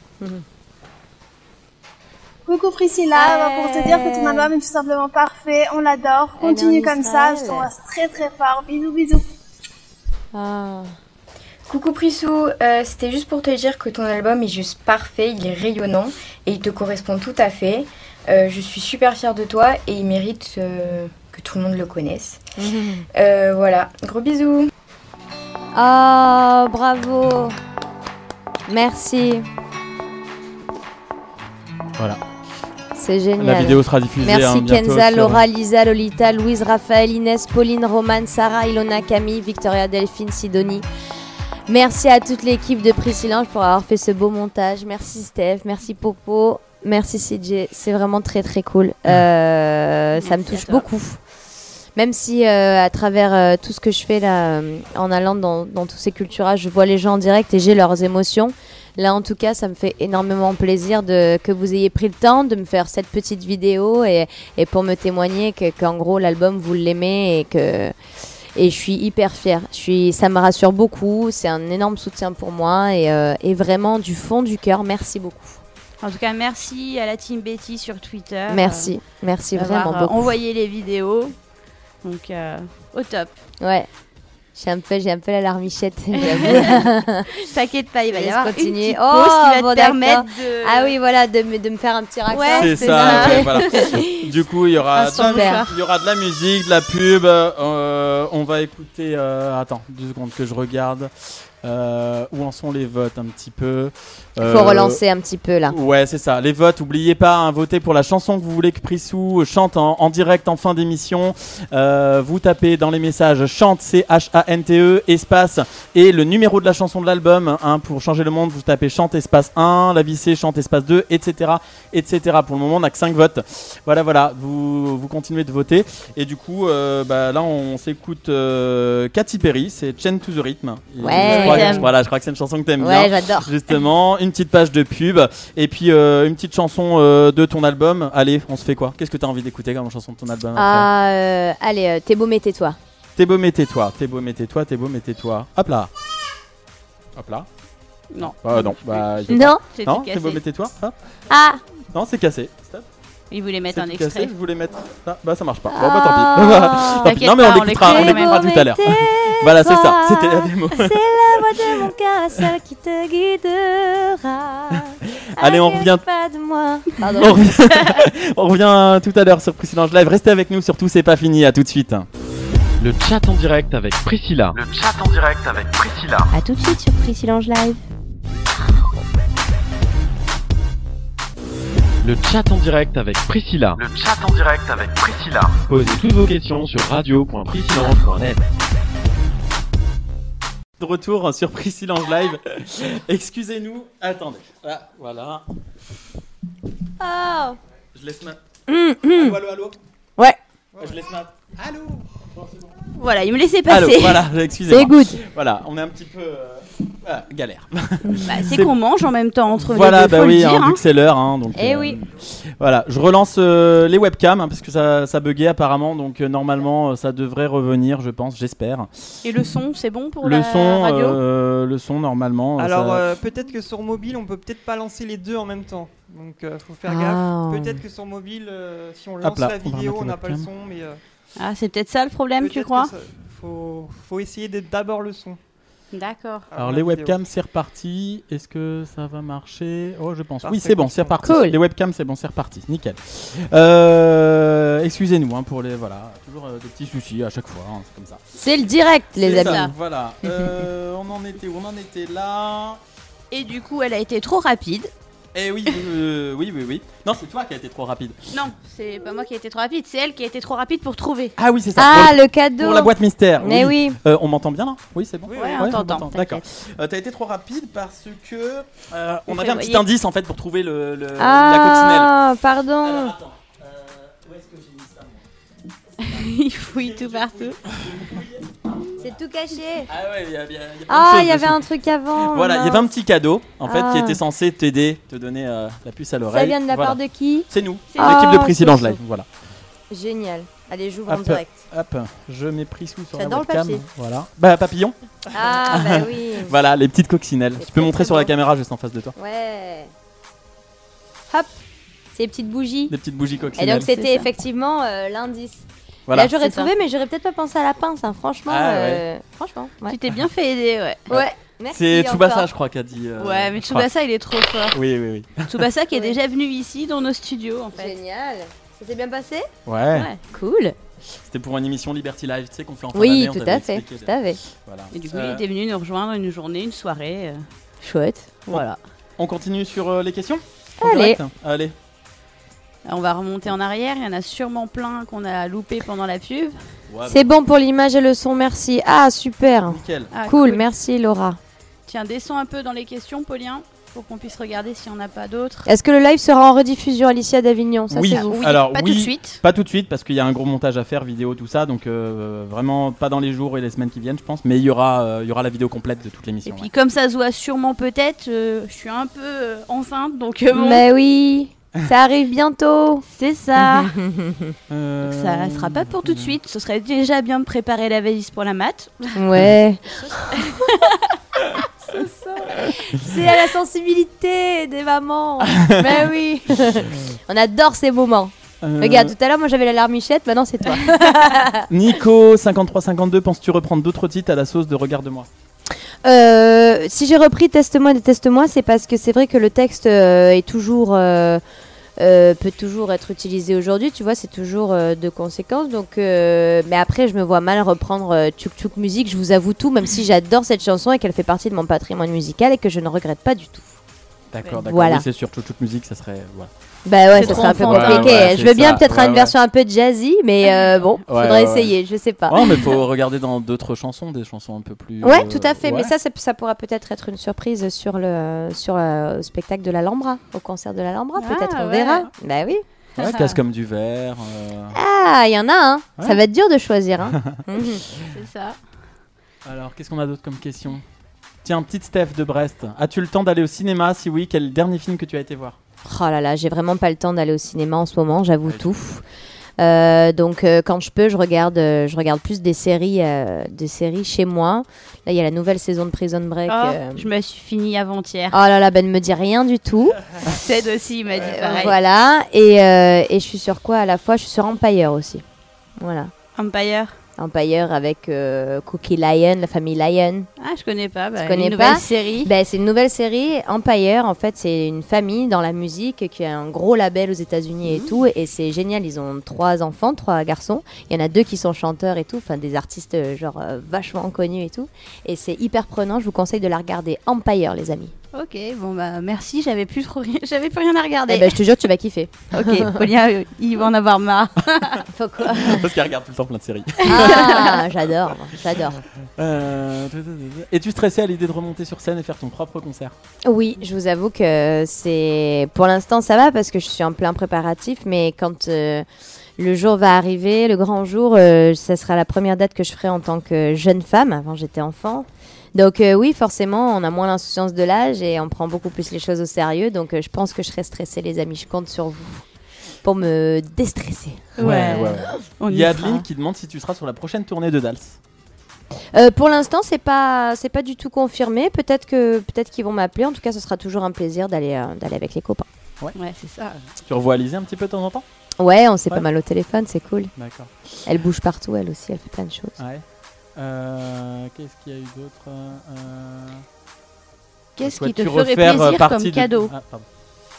Coucou Priscilla,
Hey.
pour te dire que ton album est tout simplement parfait, on l'adore.
Elle est
Continue
en
comme ça,
Israël.
je t'embrasse très très fort. Bisous bisous.
Ah.
Coucou Prissou, euh, c'était juste pour te dire que ton album est juste parfait, il est rayonnant et il te correspond tout à fait. Euh, je suis super fière de toi et il mérite euh, que tout le monde le connaisse. Euh, voilà, gros bisous.
Oh, bravo. Merci.
Voilà.
C'est génial.
La vidéo sera diffusée,
Merci
hein, bientôt
Kenza,
sur-
Laura, Lisa, Lolita, Louise, Raphaël, Inès, Pauline, Romane, Sarah, Ilona, Camille, Victoria, Delphine, Sidonie. Merci à toute l'équipe de Priscillange pour avoir fait ce beau montage. Merci Steph, merci Popo, merci C J. C'est vraiment très très cool. Euh, ça me touche beaucoup. Même si euh, à travers euh, tout ce que je fais là, euh, en allant dans, dans tous ces culturages, je vois les gens en direct et j'ai leurs émotions. Là, en tout cas, ça me fait énormément plaisir de, que vous ayez pris le temps de me faire cette petite vidéo et, et pour me témoigner que, qu'en gros, l'album, vous l'aimez et que... Et je suis hyper fière. Je suis, ça me rassure beaucoup. C'est un énorme soutien pour moi et, euh, et vraiment du fond du cœur, merci beaucoup.
En tout cas, merci à la team Betty sur Twitter.
Merci,
euh,
merci
d'avoir,
vraiment
euh,
beaucoup.
envoyé les vidéos. Donc, euh, au top.
Ouais. J'ai un peu, j'ai un peu la larmichette, j'avoue.
T'inquiète pas, il va y
Laisse
avoir
continuer.
une petite pause
Oh,
qui va
bon,
te permettre
d'accord.
de...
Ah oui, voilà, de, me- de me faire un petit raccord.
Ouais,
C'est
c'est
ça,
ça.
ouais, voilà. Du coup, il y aura,
Ah,
de la,
super.
il y aura de la musique, de la pub. euh, on va écouter. euh, attends, deux secondes que je regarde. Euh, où en sont les votes un petit peu.
Il
Euh,
faut relancer un petit peu là.
Ouais, c'est ça. Les votes, n'oubliez pas, hein, votez pour la chanson que vous voulez que Prissou chante en, en direct en fin d'émission. Euh, vous tapez dans les messages chante, C H A N T E, espace, et le numéro de la chanson de l'album. Hein, pour changer le monde, vous tapez chante, espace un, la vie c'est chante, espace deux, et cetera, et cetera. Pour le moment, on n'a que cinq votes. Voilà, voilà, vous, vous continuez de voter. Et du coup, euh, bah, là, on s'écoute euh, Katy Perry, c'est Chain to the Rhythm. Et
Ouais,
je crois,
j'aime.
que, voilà, je crois que c'est une chanson que t'aimes
Ouais,
bien.
j'adore.
Justement, une petite page de pub et puis euh, une petite chanson euh, de ton album. Allez, on se fait quoi? Qu'est-ce que t'as envie d'écouter comme chanson de ton album après?
Ah, euh, allez, euh, t'es beau, mais tais-toi.
T'es beau, mais tais-toi. T'es beau, mais tais-toi. T'es beau, mais tais-toi. Hop là. Hop là.
Non.
Ah non. Bah, je-
Non.
C'est
Non,
tout
t'es beau,
cassé.
mais tais-toi. Hop.
Ah,
Non, c'est cassé. Stop.
Il voulait mettre
C'est
un
tout
extrait.
cassé, je voulais mettre ça. Bah ça marche pas. Bon
Ah.
bah tant pis. Tant pis.
T'inquiète
Non mais
pas,
on
on
l'écoutera, on
l'écoute
l'écoutera
quand
tout à l'heure. Voilà, c'est ça. C'était la démo.
c'est la voix de mon cœur, celle qui te guidera.
Allez, on
Allez,
revient.
pas de moi. Pardon.
On revient, on revient tout à l'heure sur Priscilla Live. Restez avec nous, surtout c'est pas fini. À tout de suite.
Le chat en direct avec Priscilla.
Le chat en direct avec Priscilla.
À tout de suite sur Priscillange Live.
Le chat en direct avec Priscilla.
Le chat en direct avec Priscilla.
Posez toutes vos questions sur radio point priscillange point net.
De retour sur Priscillange Live. Excusez-nous. Attendez. Ah, voilà.
Oh.
Je laisse ma.
Hum, hum.
Allô, allô, allô.
Ouais.
Je laisse ma. Allô. Bon, c'est bon.
Voilà, il me laissait passer.
Allô, voilà, excusez-moi.
C'est good.
Voilà, on est un petit peu euh, ah, galère.
Bah, c'est
C'est-
qu'on mange en même temps entre
Voilà,
les deux,
bah
faut
oui,
le
hein,
dire.
vu
hein.
que c'est l'heure, hein, donc.
Eh oui.
Voilà, je relance euh, les webcams hein, parce que ça, ça buguait apparemment, donc euh, normalement euh, ça devrait revenir, je pense, j'espère.
Et le son, c'est bon pour
Le
la
son,
radio
euh, le son normalement.
Alors
ça-
euh, peut-être que sur mobile, on peut peut-être pas lancer les deux en même temps. Donc euh, faut faire
Ah.
gaffe. Peut-être que sur mobile, euh, si on
Hop
lance
là,
la
on va
vidéo,
remettre
on
la
n'a pas le
webcam.
son, mais euh,
Ah, c'est peut-être ça le problème, tu
peut-être
crois
que ça- faut, faut essayer de- d'abord le son.
D'accord.
Alors
avant
les
la vidéo.
webcams c'est reparti, est-ce que ça va marcher? Oh je pense, oui
Parfait,
c'est bon, c'est
continue.
reparti.
Cool.
Les webcams c'est bon, c'est reparti, nickel. Euh, Excusez-nous hein, pour les, voilà, toujours euh, des petits soucis à chaque fois, hein, c'est comme ça.
C'est le direct, les
C'est
amis.
ça, voilà. Euh, on en était où? On en était là.
Et du coup, elle a été trop rapide.
Eh oui, euh, oui, oui, oui. Non, c'est toi qui as été trop rapide.
Non, c'est pas moi qui ai été trop rapide, c'est elle qui a été trop rapide pour trouver.
Ah oui, c'est ça.
Ah,
pour,
le cadeau.
pour la boîte mystère.
Mais oui.
Euh, on m'entend bien là? Oui, c'est bon.
Oui,
Ouais,
oui.
on t'entend,
m'entend, D'accord.
t'inquiète.
Euh, T'as été trop rapide parce que euh, on
Vous
avait un petit
prévoyez.
indice en fait pour trouver le, le- la
Ah, pardon.
coccinelle. Alors attends, euh, où est-ce que j'ai mis ça moi?
Il fouille tout partout.
C'est tout caché.
Ah ouais, il y a, il y a- il y a plein de
Ah,
choses
il y avait
dessous.
un truc avant.
Voilà, il y avait un petit cadeau en fait qui
Ah.
était censé t'aider, te donner euh, la puce à l'oreille.
Ça vient de la
Voilà.
part de qui?
C'est nous,
C'est
l'équipe
nous.
de
Ah,
Priscillange
c'est
Live. Voilà.
Génial. Allez, j'ouvre en
Hop,
direct.
hop, je mets Prissou sur la
J'adore le
webcam.
papier.
Voilà. Bah papillon.
Ah, bah oui.
Voilà, les petites coccinelles.
C'est
Tu peux
très,
montrer
très
sur la
beau.
caméra juste en face de toi.
Ouais. Hop. Ces petites bougies.
Des petites bougies
Et
coccinelles.
donc, c'était
C'est ça.
effectivement euh, l'indice.
Voilà.
Là, j'aurais
C'est ça.
trouvé, mais j'aurais peut-être pas pensé à la pince, hein, franchement.
Ah,
euh, Franchement, ouais.
Tu t'es bien fait aider, ouais.
Ouais, merci.
C'est Tsubasa,
encore.
je crois, qui a dit. euh,
Ouais, mais
je crois.
Tsubasa, il est trop fort.
Oui, oui, oui.
Tsubasa qui est
Ouais.
déjà venu ici dans nos studios, en fait.
Génial. Ça s'est bien passé?
Ouais.
Ouais.
Cool.
C'était pour une émission Liberty Live, tu sais, qu'on fait en fin
Oui,
d'année, on
tout
t'avait
à fait.
expliqué
Tout à fait.
Voilà.
Et du coup,
Euh,
il était venu nous rejoindre une journée, une soirée. euh,
Chouette.
Voilà.
On continue sur euh, les questions En
Allez.
direct Allez.
On va remonter en arrière. Il y en a sûrement plein qu'on a loupé pendant la pub.
Ouais,
C'est bon pour l'image et le son, merci. Ah, super.
Nickel.
Ah,
Cool, merci Laura.
Tiens, descends un peu dans les questions, Paulien. pour qu'on puisse regarder s'il n'y en a pas d'autres.
Est-ce que le live sera en rediffusion, Alicia d'Avignon? Ça,
Oui,
c'est vous.
alors
pas
oui,
tout de suite.
Pas tout de suite parce qu'il y a un gros montage à faire, vidéo, tout ça, donc euh, vraiment pas dans les jours et les semaines qui viennent, je pense. Mais il y aura, euh, il y aura la vidéo complète de toute l'émission.
Et puis comme ça se voit sûrement peut-être, euh, je suis un peu euh, enceinte, donc euh, bon.
Mais oui, ça arrive bientôt.
C'est ça.
Euh...
Donc ça sera pas pour tout de suite. Ce serait déjà bien de préparer la valise pour la mat.
Ouais. C'est à la sensibilité des mamans. Mais oui. On adore ces moments.
Euh...
Regarde, tout à l'heure, moi j'avais la larmichette, maintenant c'est toi.
Nico, cinquante-trois cinquante-deux, penses-tu reprendre d'autres titres à la sauce de Regarde-moi?
Euh, si j'ai repris Teste-moi, déteste-moi, c'est parce que c'est vrai que le texte euh, est toujours, euh, euh, peut toujours être utilisé aujourd'hui, tu vois, c'est toujours euh, de conséquences. Donc, euh, mais après, je me vois mal reprendre euh, Tchouk Tchouk Musique, je vous avoue tout, même si j'adore cette chanson et qu'elle fait partie de mon patrimoine musical et que je ne regrette pas du tout.
D'accord, d'accord.
Voilà.
Oui, c'est sûr, Tchouk Tchouk Musique, ça serait. Voilà.
Bah ouais,
C'est
ça
trop
serait un peu
enfant.
compliqué.
Ouais, ouais,
je veux
c'est
bien
ça.
peut-être
Ouais,
une
ouais.
version un peu jazzy, mais euh, bon,
Ouais,
faudrait
ouais,
essayer, je sais pas.
Oh, mais faut regarder dans d'autres chansons, des chansons un peu plus.
Ouais,
euh,
tout à fait.
ouais.
Mais ça, ça, ça pourra peut-être être une surprise sur le sur le spectacle de l'Alhambra, au concert de l'Alhambra.
Ah,
peut-être, on
ouais.
verra. Bah oui.
Ouais, Casse comme du verre. euh.
Ah, il y en a, hein.
Ouais.
Ça va être dur de choisir. Hein. Mhm.
C'est ça.
Alors, qu'est-ce qu'on a d'autre comme question? Tiens, petite Steph de Brest. As-tu le temps d'aller au cinéma? Si oui, quel est le dernier film que tu as été voir?
Oh là là, j'ai vraiment pas le temps d'aller au cinéma en ce moment, j'avoue tout. Euh, donc euh, quand je peux, je regarde, euh, je regarde plus des séries, euh, des séries chez moi. Là, il y a la nouvelle saison de Prison Break.
Oh,
euh.
je me suis fini avant-hier.
Oh là là, Ben ne me dit rien du tout.
Ted aussi, il m'a dit
Euh,
pareil.
voilà, et, euh, et je suis sur quoi à la fois? Je suis sur Empire aussi. Voilà.
Empire.
Empire avec euh, Cookie Lion, la famille Lion.
Ah, je connais pas. Bah,
Tu connais
une nouvelle
pas
série.
Ben, c'est une nouvelle série. Empire, en fait, c'est une famille dans la musique qui a un gros label aux États-Unis et tout. Et c'est génial. Ils ont trois enfants, trois garçons. Il y en a deux qui sont chanteurs et tout. Enfin, des artistes euh, genre euh, vachement connus et tout. Et c'est hyper prenant. Je vous conseille de la regarder. Empire, les amis.
Ok, bon bah merci, j'avais plus trop rien, j'avais plus rien à regarder.
Eh ben, je te jure, tu vas kiffer.
Ok, Paulia, euh, il va en avoir marre.
Faut quoi?
Parce qu'elle regarde tout le temps plein de séries.
Ah, j'adore, j'adore.
Euh... Es-tu stressé à l'idée de remonter sur scène et faire ton propre concert?
Oui, je vous avoue que c'est... Pour l'instant, ça va parce que je suis en plein préparatif, mais quand euh, le jour va arriver, le grand jour, euh, ça sera la première date que je ferai en tant que jeune femme. Avant, j'étais enfant. Donc euh, oui, forcément, on a moins l'insouciance de l'âge et on prend beaucoup plus les choses au sérieux. Donc euh, je pense que je serai stressée, les amis. Je compte sur vous pour me déstresser.
Ouais, ouais, ouais.
On
Il y a
y sera.
Adeline qui demande si tu seras sur la prochaine tournée de Dals.
Euh, pour l'instant, c'est pas, c'est pas du tout confirmé. Peut-être que, peut-être qu'ils vont m'appeler. En tout cas, ce sera toujours un plaisir d'aller, euh, d'aller avec les copains.
Ouais,
ouais c'est ça.
Tu revois Alizée un petit peu de temps en temps?
Ouais, on s'est
Ouais.
pas mal au téléphone, c'est cool.
D'accord.
Elle bouge partout, elle aussi, elle fait plein de choses.
Ouais. Euh, Qu'est-ce qu'il y a eu d'autre? euh...
Qu'est-ce qui
Souhaites-tu
te ferait
refaire, euh,
plaisir
partie
comme
de-
cadeau?
Ah, pardon.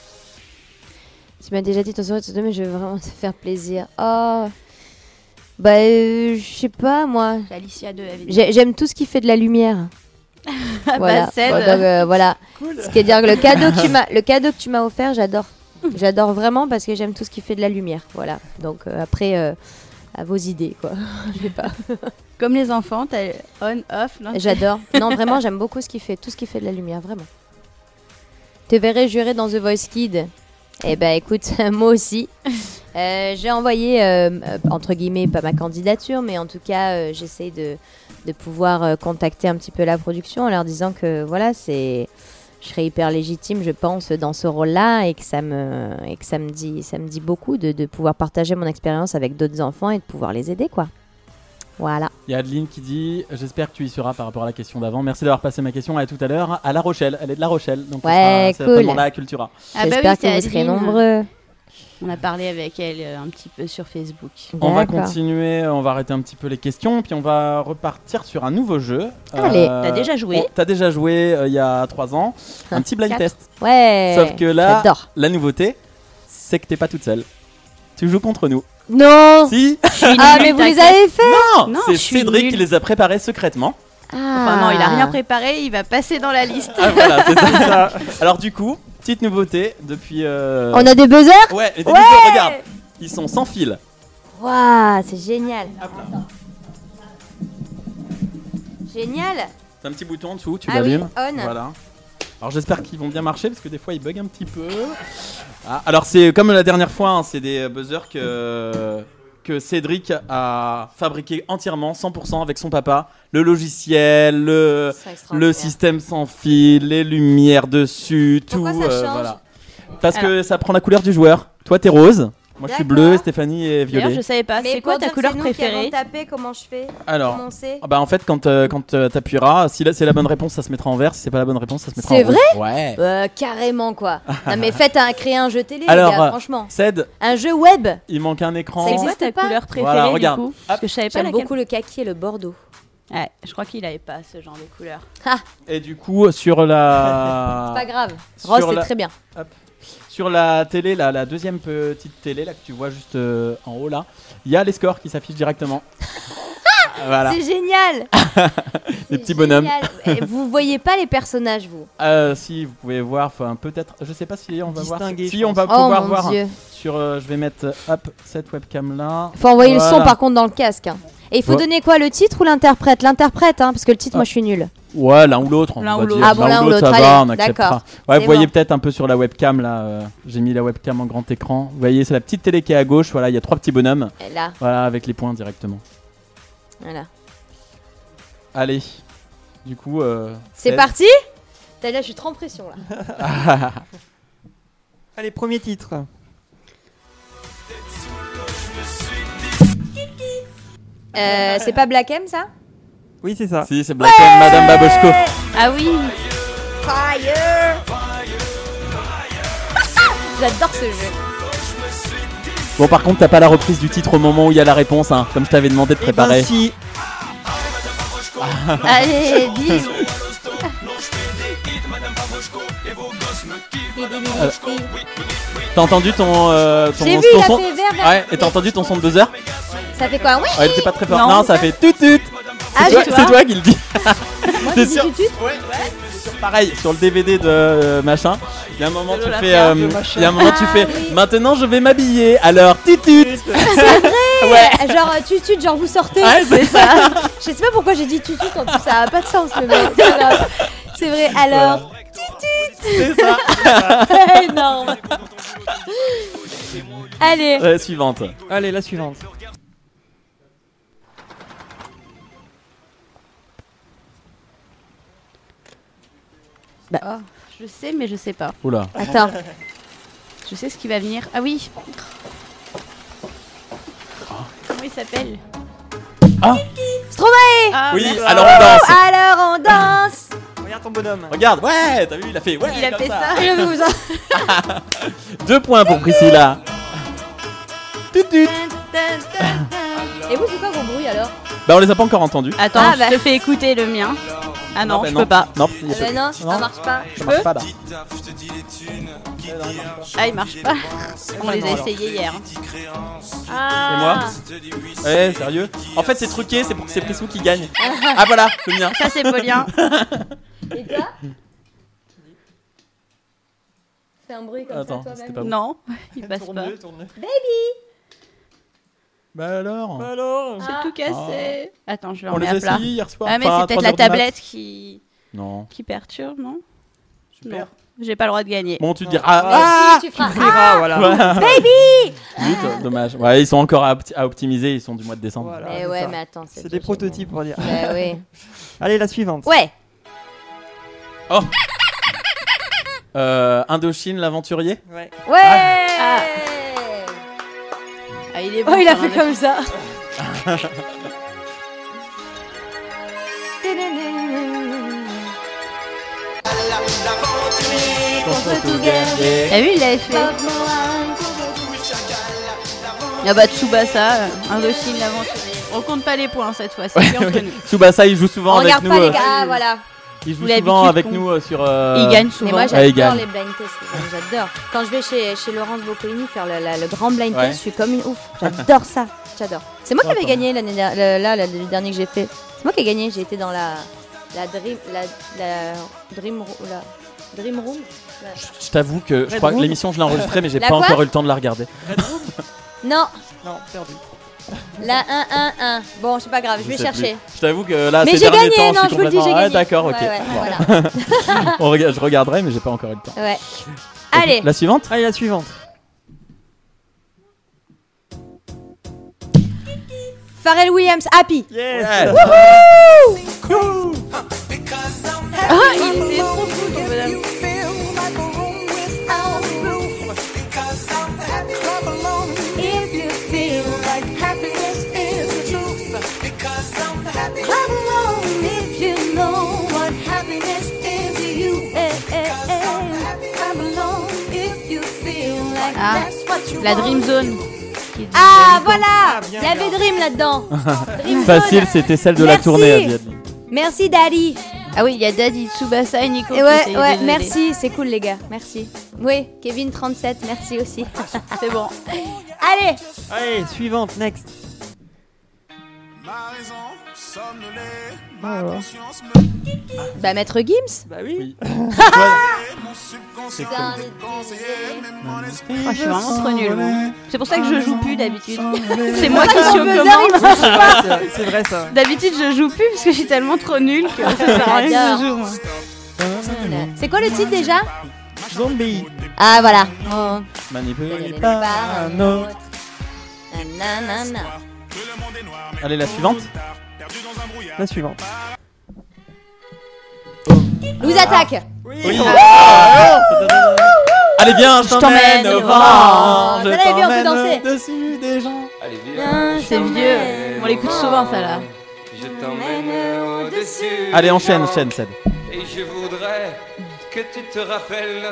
Tu m'as déjà dit ton sourire, mais je veux vraiment te faire plaisir. Oh, bah, euh, je sais pas, moi.
Alicia deux, elle
J'ai- J'aime tout ce qui fait de la lumière. voilà.
Bah, Ced.
Bon, donc, euh, voilà. Ce qui est dire que le cadeau que tu m'as, le cadeau que tu m'as offert, j'adore. J'adore vraiment parce que j'aime tout ce qui fait de la lumière. Voilà. Donc euh, après, euh, à vos idées, quoi. Je sais pas.
Comme les enfants, t'as on, off. non
J'adore. Non, vraiment, j'aime beaucoup ce qui fait, tout ce qui fait de la lumière, vraiment. Te verrais jurer dans The Voice Kid. Eh ben, écoute, moi aussi. Euh, j'ai envoyé, euh, euh, entre guillemets, pas ma candidature, mais en tout cas, euh, j'essaie de, de pouvoir euh, contacter un petit peu la production en leur disant que, voilà, c'est... Je serais hyper légitime, je pense, dans ce rôle-là et que ça me, et que ça me, dit, ça me dit beaucoup de, de pouvoir partager mon expérience avec d'autres enfants et de pouvoir les aider, quoi. Voilà.
Il y a Adeline qui dit j'espère que tu y seras par rapport à la question d'avant. Merci d'avoir passé ma question à tout à l'heure. À La Rochelle, elle est de La Rochelle, donc
Ouais,
c'est
cool.
certainement là à Cultura.
Ah bah
J'espère
oui,
que
c'est
vous serez
Adeline.
nombreux.
On a parlé avec elle euh, un petit peu sur Facebook.
On va
D'accord.
continuer, on va arrêter un petit peu les questions, puis on va repartir sur un nouveau jeu.
Allez.
T'as déjà joué
on- T'as déjà joué euh, il y a trois ans, un petit blind
Quatre.
test.
Ouais.
Sauf que là,
J'adore.
la nouveauté, c'est que t'es pas toute seule. Tu joues contre nous.
Non.
Si.
Ah, mais vous les avez fait?
Non,
Non,
c'est
je suis
Cédric
nulle.
qui les a préparés secrètement.
Enfin non, il a rien préparé, il va passer dans la liste.
Ah voilà, c'est ça, ça. Alors du coup, petite nouveauté depuis. euh,
On a des buzzers?
Ouais, et des
Ouais.
buzzers, regarde, ils sont sans fil.
Waouh, c'est génial. Génial.
C'est un petit bouton en dessous, tu
Ah oui,
l'allumes.
on.
Voilà. Alors j'espère qu'ils vont bien marcher parce que des fois ils bug un petit peu. Ah, alors c'est comme la dernière fois, hein, c'est des buzzers que, que Cédric a fabriqué entièrement, cent pour cent avec son papa. Le logiciel, le, le système sans fil, les lumières dessus,
Pourquoi
tout.
ça
euh,
change
voilà. Parce
Alors.
que ça prend la couleur du joueur. Toi t'es rose, moi je suis
D'accord.
bleu, Stéphanie est violet.
D'ailleurs, je savais pas.
Mais
C'est quoi
pour
ta
dire que
couleur
c'est nous qui
préférée
avons tapé, comment je fais
Alors,
Comment on sait
ah bah en fait quand, euh, quand euh, t'appuieras, si là, c'est la bonne réponse ça se mettra en vert, si c'est pas la bonne réponse ça se mettra en
C'est
rouge.
vrai
Ouais.
Euh, carrément quoi. Non mais faites un, créer un jeu télé,
Alors,
les gars,
euh,
franchement.
Cède,
Un jeu web.
il manque un écran.
Ça
C'est quoi
existe
ta
pas
couleur préférée
Voilà, regarde.
du coup Parce que je savais pas
J'aime
laquelle.
beaucoup le kaki et le bordeaux.
Ouais, je crois qu'il avait pas ce genre de couleur.
Ah,
Et du coup sur la
c'est pas grave.
sur
Rose, c'est
la-
très bien.
Hop. Sur la télé, la, la deuxième petite télé là que tu vois juste euh, en haut là, il y a les scores qui s'affichent directement. Voilà.
C'est génial.
Les petits bonhommes.
Génial. Et vous voyez pas les personnages, vous
Euh, si vous pouvez voir, enfin peut-être, je sais pas si on va voir.
Distinguer,
Si
je
on va
pense.
Oh,
pouvoir
mon
voir
Dieu.
sur. euh, je vais mettre hop cette webcam là.
Faut envoyer le son
Voilà.
par contre dans le casque. hein. Et il faut
Ouais.
donner quoi, le titre ou l'interprète L'interprète, hein, parce que le titre,
Ah.
moi je suis nulle.
Ouais, l'un ou l'autre. on
L'un
va
ou l'autre.
dire.
Ah bon, l'un ou l'autre,
ça
allez,
va, on acceptera.
d'accord.
Ouais,
C'est
vous voyez
bon.
peut-être un peu sur la webcam là. euh, J'ai mis la webcam en grand écran. Vous voyez, c'est la petite télé qui est à gauche. Voilà, il y a trois petits bonhommes.
Et là,
Voilà, avec les points directement.
voilà.
Allez. Du coup. Euh,
C'est
Cède.
parti. T'as là, je suis trop en pression là.
Allez, premier titre.
Euh, c'est pas Black M ça
Oui, c'est ça.
Si, c'est Black M, Madame Babochko.
Ah oui.
Fire. J'adore ce jeu.
Bon, par contre, t'as pas la reprise du titre au moment où il y a la réponse, hein, comme je t'avais demandé de
Eh ben
préparer.
si.
Allez, dis.
Euh, T'as entendu ton, euh, ton,
J'ai vu,
ton
il a
son
fait vert, vert.
Ouais, et t'as entendu ton son de buzzer?
Ça fait quoi? Oui.
Ouais, il était pas très fort.
Non.
Non, ça fait tut tut.
Ah,
C'est toi,
j'ai-
c'est toi qui le dis.
Moi,
T'es
j'ai dit
sûr?
tout de suite.
Ouais, ouais. C'est sûr, pareil, sur le D V D de euh, machin, il y a un moment
De
tu
Lola
fais,
Pierre,
euh,
de machin.
il y a un moment tu
Ah,
fais.
oui.
Maintenant, je vais m'habiller. Alors, tut tut.
C'est vrai.
Ouais.
Genre euh, tutut, genre vous sortez.
Ouais, c'est ça.
Je sais pas pourquoi j'ai dit tutut en plus, ça a pas de sens mais bon, c'est pas grave. C'est vrai. Alors,
C'est ça.
énorme. Allez.
Ouais, suivante.
Allez, la suivante.
Oh, je sais, mais je sais pas.
Oula.
Attends.
Je sais ce qui va venir. Ah oui. Comment il s'appelle?
Ah.
Stromae.
Ah,
Oui,
merci.
alors on danse.
Alors on danse.
Regarde ton bonhomme.
Regarde, ouais, t'as vu, il a fait. Ouais,
Il a
comme
fait ça.
Je vous en-
Deux points pour Priscilla. Tut tut.
Et vous, c'est quoi vos bruits alors?
Bah, on les a pas encore entendus.
Attends,
Ah,
je
bah.
te fais écouter le mien. Ah non,
bah
je peux pas.
Non,
Ah bah non, ça marche pas.
Ça marche pas là.
Ah, il marche pas. On les a
alors.
essayés hier.
Ah.
Et moi? Ouais, sérieux? En fait, c'est truqué, c'est pour que c'est Prissou qui gagne. Ah voilà, le mien.
Ça, c'est Paulien.
Et toi? Fais un bruit comme
Attends,
ça
c'était
toi-même.
pas bon.
Non, il passe pas.
Tourne-le, tourne-le.
Baby.
Bah alors.
Alors.
J'ai tout cassé. Attends, je le
On
remets
les
à
a
plat.
essayés hier soir.
Ah, mais
enfin, à
c'est peut-être
trois
la
heures du mat.
tablette qui...
Non.
qui perturbe, non?
Super.
Non, j'ai pas le droit de gagner.
Bon, tu
Non.
diras.
Ah, si, tu feras.
Rira,
Ah,
voilà.
Ouais.
baby.
Zut, dommage. Ouais, ils sont encore à, opti- à optimiser, ils sont du mois de décembre.
Voilà,
Mais
c'est
ouais,
ça.
mais attends,
C'est
déjà
des prototypes pour dire.
génial. Bah oui.
Allez, la suivante.
Ouais.
Oh euh, Indochine, l'aventurier.
Ouais.
Ouais.
Ah. Ah, il est bon.
Oh, il a
sur
fait
un
comme ça. Contre tout guerrier.
T'as vu, il l'avait fait. Ah bah Tsubasa, euh, Indochine, l'aventurier. On compte pas les points cette fois, c'est
Ouais,
que entre
ouais.
nous.
Tsubasa, il joue souvent
On
avec
regarde
nous.
pas les
euh,
gars, ah, voilà.
Il joue
Vous l'avez
souvent
l'habitude
avec
qu'on-
nous euh, sur. euh,
Il gagne
Mais
souvent.
moi
Ouais, il
j'adore
gagne.
les blind tests, j'adore. Quand je vais chez, chez Laurence Boccolini faire le, la- le grand blind
Ouais.
test, je suis comme une ouf. J'adore ça, j'adore. C'est moi qui avais
Attends.
gagné l'année der- le- là, le, le dernier que j'ai fait. C'est moi qui ai gagné, j'ai été dans la, la Dream, la, la Dream, Ro- la Dream Room. La-
Je t'avoue que je
Red
crois que
Room.
l'émission je l'ai enregistrée, mais j'ai
La
pas
quoi
encore eu le temps de la regarder.
Non,
Non, perdu.
La un un un. Bon, c'est pas grave, je,
Je
vais
sais
chercher.
plus. Je t'avoue que là,
Mais
ces
j'ai
derniers
gagné,
temps,
non,
je suis
je vous le dis,
complètement.
j'ai
Ah,
gagné.
d'accord, ok.
Ouais, ouais,
Bon. On rega- je regarderai, mais j'ai pas encore eu le temps.
Ouais. Allez.
La suivante.
Allez, la suivante.
Pharrell Williams, Happy.
Yes.
Wouhou.
Ah, il était trop cool, ton bonhomme.
If you feel like happiness is the truth, because I'm happy. Clap along if you know what happiness is to you. Eh, eh, eh. Clap along if you feel like
Ah,
that's what you
la
want.
Dream Zone. qui est
Ah,
du-
voilà. Il y avait Dream là-dedans. Dream
Facile,
Zone.
c'était celle de la
Merci.
tournée, a dit Adeline.
Merci, Daddy.
Ah oui, il y a Daddy, Tsubasa et Nico.
Et
qui
ouais,
essayent
ouais,
de-
merci, c'est cool les gars, merci. Oui, Kevin trente-sept, merci aussi.
C'est bon.
Allez.
Allez, suivante, next.
Bah, Maître Gims.
Bah oui.
C'est
Oh, je suis vraiment trop nulle. moi. C'est pour ça que je joue plus d'habitude. C'est moi qui suis aux commandes.
C'est vrai ça.
D'habitude, je joue plus parce que je suis tellement trop nulle que ça sert à rien que je joue. moi.
C'est quoi le titre déjà?
Zombie.
Ah voilà. Oh.
Manipulé
Par
par un autre.
Nanana.
Allez, la suivante.
La suivante.
Louise attaque.
Oui.
Ah.
Allez, viens, je
Je
t'emmène
t'emmène
au
au
vent.
vent.
Je
Ça, elle est bien, on peut
t'emmène
danser.
dessus des gens.
Allez,
Ah, c'est vieux. On l'écoute souvent, ça là.
Je t'emmène au-dessus.
Allez, enchaîne,
des
enchaîne,
gens.
Ced.
Et je voudrais que tu te rappelles.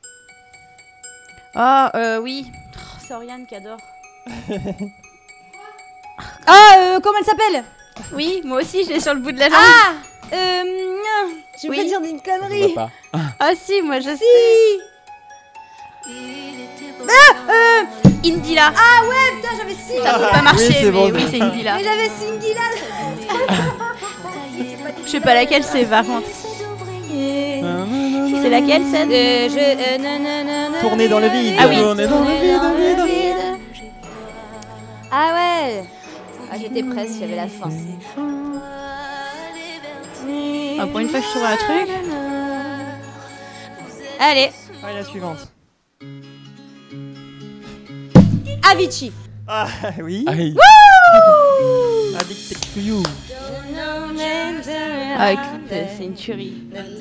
Ah, euh, oui. Oh, c'est Oriane qui adore.
Ah, euh, comment elle s'appelle?
Oui, moi aussi, je l'ai sur le bout de la jambe.
Ah, euh, non, je vais
Oui.
pas dire d'une connerie.
Pas.
Ah si, moi je
Si.
sais.
Ah, euh,
Indila.
ah ouais, putain, j'avais si.
Ça peut pas marcher,
Oui, c'est
mais
bon.
oui, c'est Indila.
Mais j'avais Cindy là.
Je sais pas laquelle c'est, par contre. C'est laquelle, Ced
Euh, je. Euh, non, non, non, non,
Tourner dans le vide.
Ah oui.
Tourner dans le vide,
dans
vide.
le vide. Ah ouais. Ah, j'étais presque, il y avait la fin.
Ah, pour une fois que je trouve un truc.
Allez,
Allez, la suivante.
Avicii.
Ah oui.
Aïe.
Addicted to you.
Ah, écoute, euh, c'est une tuerie.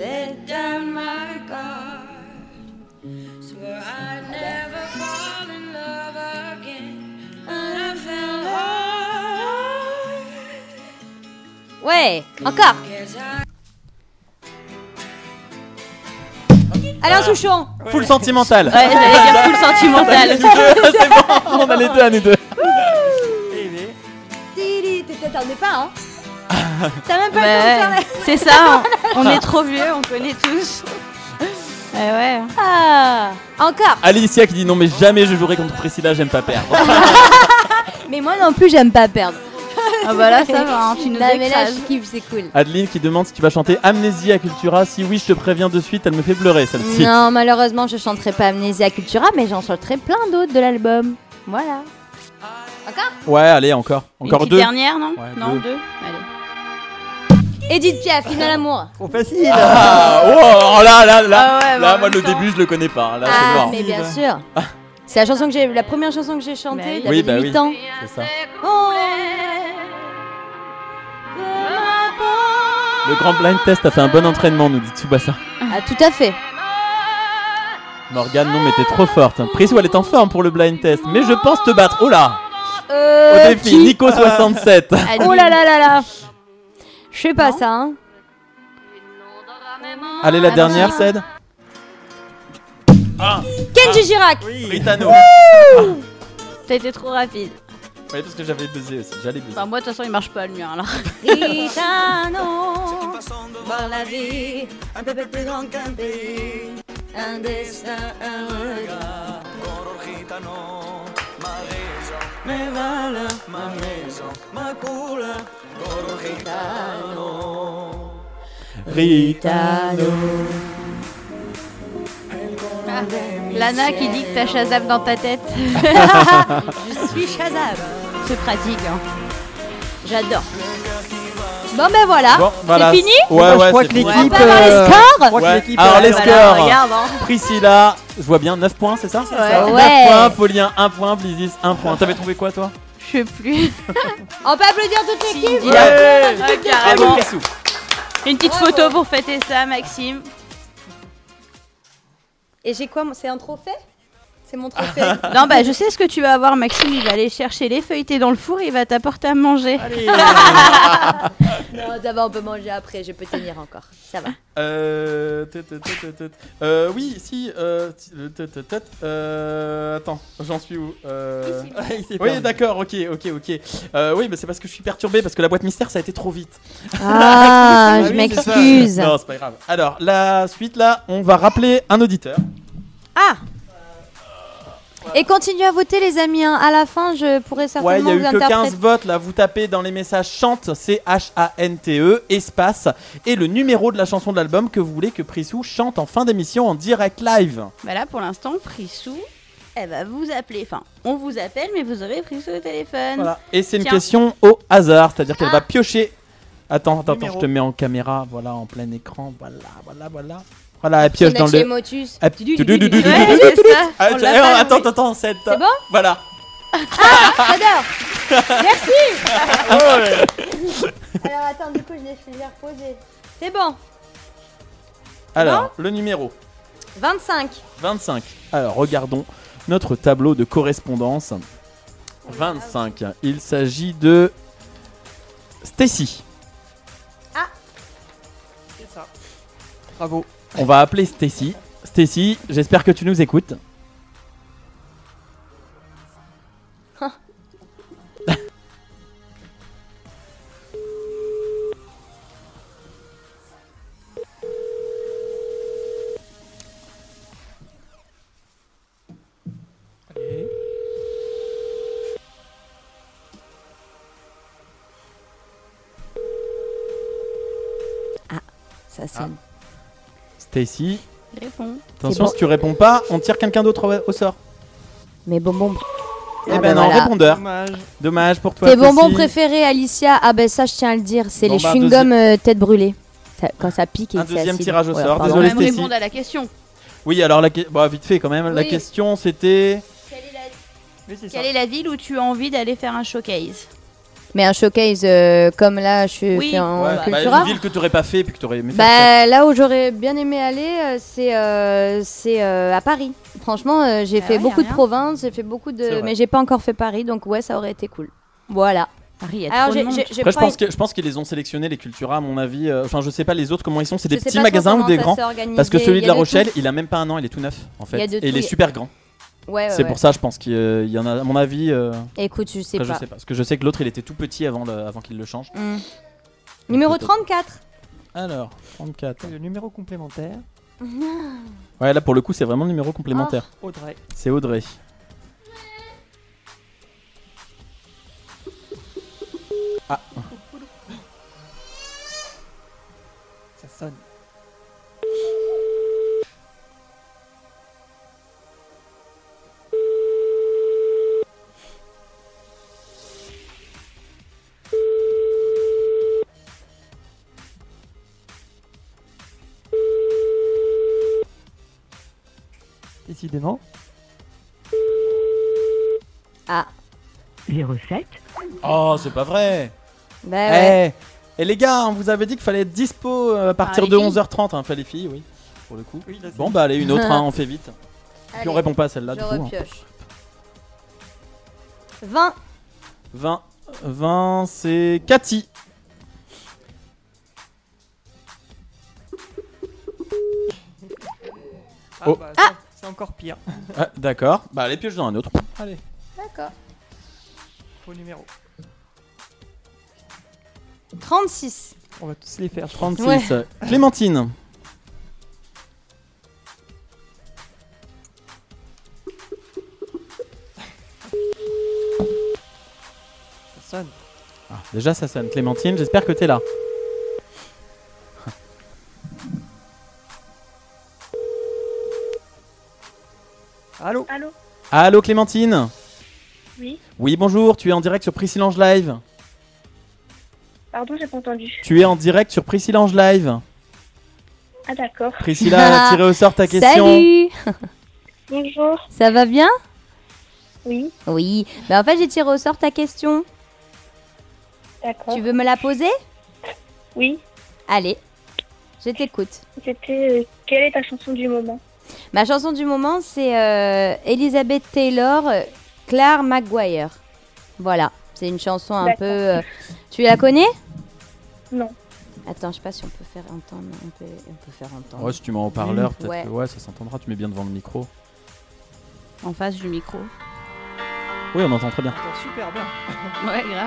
Ouais, encore. Alain Souchon.
Full sentimental.
Ouais, j'allais dire full sentimental.
C'est bon, on a les deux à nous deux.
Eh bien.
Tili, t'en es pas, hein? T'as même pas
Bah,
le temps de faire la-
c'est ça, on, on est trop vieux, on connaît tous. Ouais, ouais.
Ah, encore.
Alicia qui dit non mais jamais je jouerai contre Priscilla, j'aime pas perdre.
Mais moi non plus, j'aime pas perdre.
Ah bah là, ça va, hein, tu nous
Non, mais là,
écrases.
je kiffe, c'est cool.
Adeline qui demande si tu vas chanter Amnésia Cultura. Si oui, je te préviens de suite, elle me fait pleurer celle-ci.
Non, malheureusement, je chanterai pas Amnesia Cultura, mais j'en chanterai plein d'autres de l'album. Voilà. Encore?
Ouais, allez, encore.
Une
Encore
petite
deux.
dernière, non
Ouais,
Non,
deux.
deux. Allez.
Edith Piaf, Hymne à l'amour.
Trop facile.
Ah, oh, là, là, là,
Ah ouais, bah,
là,
en
moi
même
le
temps.
début je le connais pas. Là, c'est
Ah,
mort.
mais bien sûr. C'est la chanson que j'ai, la première chanson que j'ai chantée.
Bah oui.
J'avais
Oui, bah
huit
oui.
ans.
C'est ça.
Oh.
Le grand blind test a fait un bon entraînement, nous dit Tsubasa.
Ah, tout à fait.
Morgane, non, mais t'es trop forte. Prisou, elle est en forme pour le blind test, mais je pense te battre. Oh là!
Euh,
Au défi,
qui
Nico soixante-sept.
Oh là là là là. Je sais pas ça, hein.
Allez, la
Ah,
dernière,
non.
Ced. Ah,
Kenji Girac.
Ritano.
T'as été trop rapide.
Oui, parce que j'avais buzzé aussi. J'allais buzzer.
Enfin, moi, de toute façon, il marche pas le mien, alors.
Gitano, voir la vie un peu plus grand qu'un pays, un destin, un regard. Mes valeurs, ma maison, ma couleur, Gitano,
Ritano.
Lana qui dit que t'as Shazam dans ta tête.
Je suis Shazam.
C'est pratique. Hein.
J'adore. Bon ben voilà,
Bon, voilà.
c'est fini.
Ouais,
Bah, je
ouais,
crois
c'est
que
fini.
l'équipe,
On peut avoir les
euh,
scores
je crois que
Ouais.
l'équipe,
Alors
euh,
les
voilà,
scores.
regarde, hein.
Priscilla, je vois bien neuf points, c'est ça?
Ouais.
ça
Ouais.
neuf points, Paulien un point, Blizzis un point. T'avais trouvé quoi toi?
Je sais plus.
On peut applaudir toute l'équipe.
Il a-
Ouais.
Ouais,
Bravo
carrément.
Prissou.
Une petite photo pour fêter ça, Maxime.
Et j'ai quoi? C'est un trophée? C'est mon trophée.
Non, bah je sais ce que tu vas avoir, Maxime. Il va aller chercher les feuilletés dans le four et il va t'apporter à manger.
Non, ça va, on peut manger après. Je peux tenir encore. Ça va.
Euh, tut, tut, tut, tut. Euh, oui, si. Euh, t- tut, tut, tut. Euh, attends, j'en suis où? Euh,
Il s'est
Oui,
perdu.
d'accord, ok, ok, ok. Euh, oui, mais c'est parce que je suis perturbé parce que la boîte mystère ça a été trop vite.
Ah,
Ah
je
oui, c'est ça.
m'excuse.
Non, c'est pas grave. Alors, la suite là, on va rappeler un auditeur.
Ah. Et continuez à voter les amis, hein. À la fin je pourrais
Ouais, il
certainement
y a eu
vous
que
interpréter.
quinze votes là. Vous tapez dans les messages chante, C H A N T E, espace, et le numéro de la chanson de l'album que vous voulez que Prissou chante en fin d'émission en direct live.
Bah là, pour l'instant, Prissou, elle va vous appeler. Enfin, on vous appelle, mais vous aurez Prissou au téléphone.
Voilà. Et c'est une
Tiens.
question au hasard, c'est-à-dire qu'elle
Ah.
va piocher. Attends, attends, attends,
Numéro.
je te mets en caméra, voilà, en plein écran, voilà, voilà, voilà. Voilà, elle pioche dans
Sonnet
le.
chez Motus.
Elle-
Ouais, c'est ça.
Ah,
On
tu-
l'a
eh,
pas,
Attends,
mais-
attends, attends, c'est
C'est bon?
Voilà.
J'adore. Merci.
Ouais.
Alors attends, du coup je l'ai je l'ai reposé. C'est bon.
Alors, le numéro
vingt-cinq.
vingt-cinq. Alors, regardons notre tableau de correspondance. vingt-cinq. Il s'agit de Stacy.
C'est ça. Bravo.
On va appeler Stacy. Stacy, j'espère que tu nous écoutes.
Allez.
Ça sonne.
Stacy,
Réponds.
attention,
bon.
si tu réponds pas, on tire quelqu'un d'autre au, au sort.
Mes bonbons.
Eh
Ah
ben
bah
non,
voilà.
répondeur.
Dommage.
Dommage pour toi.
Tes bonbons
Stacy.
préférés, Alicia? Ah ben ça je tiens à le dire, c'est
Bon,
les
bah,
chewing-gums euh, tête brûlée. Ça- quand ça pique et
Un
que c'est
deuxième
acide.
tirage au
Ouais,
sort,
pardon.
On
désolé
va même
Stacy.
répondre à la question.
Oui, alors la que- bon, vite fait quand même. La
Oui.
question c'était.
Oui, c'est ça.
Quelle est la ville où tu as envie d'aller faire un showcase?
Mais un showcase euh, comme là je suis
Oui.
fait en
Ouais, bah,
Cultura.
une ville que tu aurais pas fait et puis que tu aurais aimé faire.
Bah là où j'aurais bien aimé aller, euh, c'est euh, c'est euh, à Paris. Franchement, euh, j'ai
Ah
fait
ouais,
beaucoup
y a
de
rien.
provinces, j'ai fait beaucoup
C'est vrai.
de, mais j'ai pas encore fait Paris, donc ouais, ça aurait été cool. Voilà.
Paris, il y a
Alors
trop de
j'ai
monde.
j'ai- j'ai
Après, je
pas-
pense, que, je pense qu'ils les ont sélectionnés, les Cultura, à mon avis. euh, Enfin, je sais pas les autres comment ils sont. C'est des
je sais
petits
pas trop
magasins ou
comment
des
ça
grands?
s'est organisé.
Parce que celui
Il
de
y
La
a
Rochelle,
tout.
il a même pas un an, il est tout neuf en fait.
Il y a de
Et il
tout,
est
il y a-
super grand.
Ouais, ouais,
C'est
ouais.
pour ça, je pense qu'il euh, il y en a, à mon avis. euh,
Écoute, je sais
après,
pas.
je sais pas. Parce que je sais que l'autre, il était tout petit avant, le- avant qu'il le change.
Hmm. Numéro
Peut-être.
trente-quatre.
Alors, trente-quatre.
Et le numéro complémentaire.
Ouais, là pour le coup, c'est vraiment le numéro complémentaire.
Audrey.
C'est Audrey. Ah,
Ça sonne. Décidément.
Ah.
zéro sept.
oh, c'est pas vrai.
Bah
Eh,
ouais.
et les gars, on vous avait dit qu'il fallait être dispo euh, à partir
les
de
filles.
onze heures trente. Hein, fait les filles, oui. Pour le coup.
Oui, là, c'est
Bon,
bon.
bah allez, une autre, hein, on fait vite. Puis on
Allez,
répond pas à celle-là,
je
du coup. hein.
repioche. vingt.
vingt. vingt, c'est Cathy.
Ah,
Oh.
bah, ça, c'est encore pire.
Ah, d'accord. Bah allez, pioche dans un autre. Allez.
D'accord.
Faux numéro.
trente-six.
On va tous les faire. je
trente-six.
Ouais.
Clémentine.
Ça sonne.
Ah, déjà, ça sonne. Clémentine, j'espère que t'es là. Allô Clémentine?
Oui.
Oui, bonjour, tu es en direct sur Priscillange Live.
Pardon, j'ai pas entendu.
Tu es en direct sur Priscillange Live.
Ah d'accord.
Priscilla a tiré au sort ta question.
Salut.
Bonjour.
Ça va bien?
Oui.
Oui. Bah, en fait, j'ai tiré au sort ta question.
D'accord.
Tu veux me la poser?
Oui.
Allez, je t'écoute.
C'était euh, quelle est ta chanson du moment?
Ma chanson du moment, c'est euh, Elizabeth Taylor, euh, Claire Maguire. Voilà, c'est une chanson un
D'accord.
peu... euh, Tu la connais?
Non.
Attends, je sais pas si on peut faire entendre. On peut, on peut faire entendre.
Ouais, si tu mets en haut-parleur,
Mmh,
peut-être
ouais.
que ouais, ça s'entendra. Tu mets bien devant le micro.
En face du micro.
Oui, on entend très bien.
Super bien.
Ouais, grave.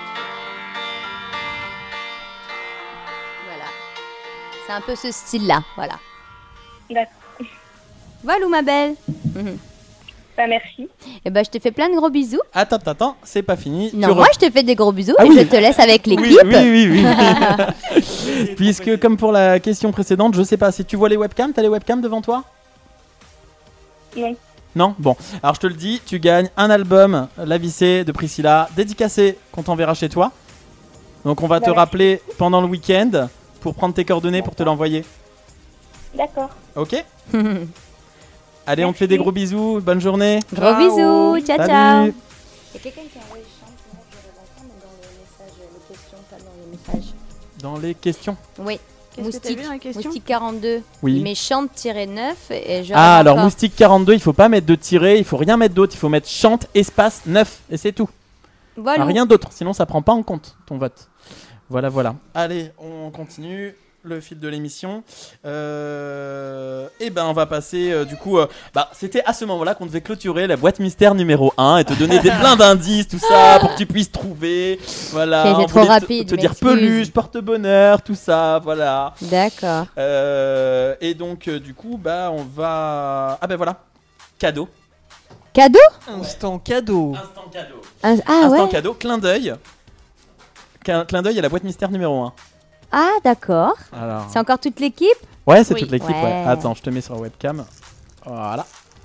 Voilà. C'est un peu ce style-là, voilà.
D'accord.
Voilà, ma belle.
Bah merci.
Et bah, je te fais plein de gros bisous.
Attends, attends, attends, c'est pas fini.
Non,
Tu
moi,
re-
je te fais des gros bisous
Ah
et
oui.
je te laisse avec
Oui,
l'équipe.
Oui, oui, oui. Puisque, comme pour la question précédente, je sais pas si tu vois les webcams, t'as les webcams devant toi?
Non.
Non? Bon, alors je te le dis, tu gagnes un album, La Vissée de Priscilla, dédicacé, qu'on t'enverra chez toi. Donc on va te
Bah,
rappeler pendant le week-end pour prendre tes coordonnées pour te l'envoyer.
D'accord.
Ok? Allez, on te fait des gros bisous, bonne journée.
Gros bisous, ciao,
Salut.
ciao. Il y a quelqu'un qui a envoyé chante, moi je vais l'entendre, mais dans le message, les questions, pas dans les messages.
Dans les questions.
Oui.
Qu'est-ce que t'as vu dans les questions?
Moustique quarante-deux.
Oui.
Il met chante-neuf et je
Ah,
reviens
alors
encore.
Moustique quarante-deux, il faut pas mettre de tiret, il faut rien mettre d'autre, il faut mettre chante, espace, neuf, et c'est tout.
Voilà.
Ah, rien d'autre, sinon ça prend pas en compte ton vote. Voilà, voilà. Allez, on continue le fil de l'émission. Euh... Et ben, on va passer euh, du coup. Euh... Bah, c'était à ce moment-là qu'on devait clôturer la boîte mystère numéro un et te donner des plein d'indices, tout ça, pour que tu puisses trouver. Voilà.
J'ai été
On
trop
voulait te-
rapide,
Te dire
m'excuse.
peluche, porte-bonheur, tout ça, voilà.
D'accord.
Euh, et donc, euh, du coup, bah, on va. Ah ben voilà, cadeau.
Cadeau?
Instant cadeau.
Instant cadeau.
Ah, ah,
Instant
ouais.
cadeau, clin d'œil. Clin clin d'œil à la boîte mystère numéro un.
Ah, d'accord.
Alors.
C'est encore toute l'équipe?
Ouais, c'est
Oui.
toute l'équipe. Ouais.
Ouais.
Attends, je te mets sur la webcam. Voilà.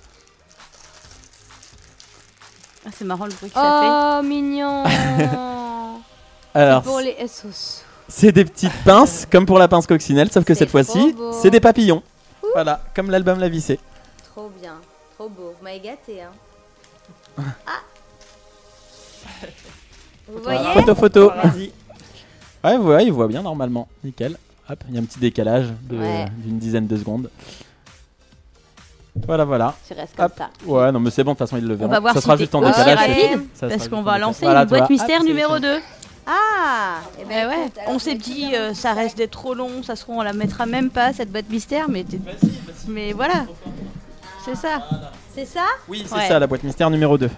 Ah, c'est marrant le bruit que ça
Oh, mignon.
Alors,
C'est pour les S O S.
c'est des petites pinces, comme pour la pince coccinelle, sauf que
C'est
cette fois-ci,
trop beau.
c'est des papillons. Voilà, comme l'album La Vissée.
Trop bien, trop beau. Vous m'avez gâté, hein. Ah. Vous voyez?
Photo, photo. Ouais, ouais, il voit bien normalement. Nickel. Hop, il y a un petit décalage de-
Ouais.
d'une dizaine de secondes. Voilà, voilà.
Tu restes comme
Hop.
ça.
Ouais, non, mais c'est bon, de toute façon, ils le verront.
On va voir
ça
si
sera
t'es
juste en
aussi
décalage.
rapide,
c'est tout. Ça
parce
sera
qu'on
juste en
va
décalage.
lancer
Voilà,
une
tu
boîte
vois.
mystère
Hop, c'est
numéro
écrit.
deux.
Ah eh ben,
Eh ouais,
écoute, alors
on
je
s'est
vais
dit
dire,
euh, ça reste d'être trop long, ça se trouve on la mettra même pas cette boîte mystère, mais t'es- mais voilà, c'est ça.
C'est ça?
Oui, c'est
Ouais.
ça, la boîte mystère numéro deux.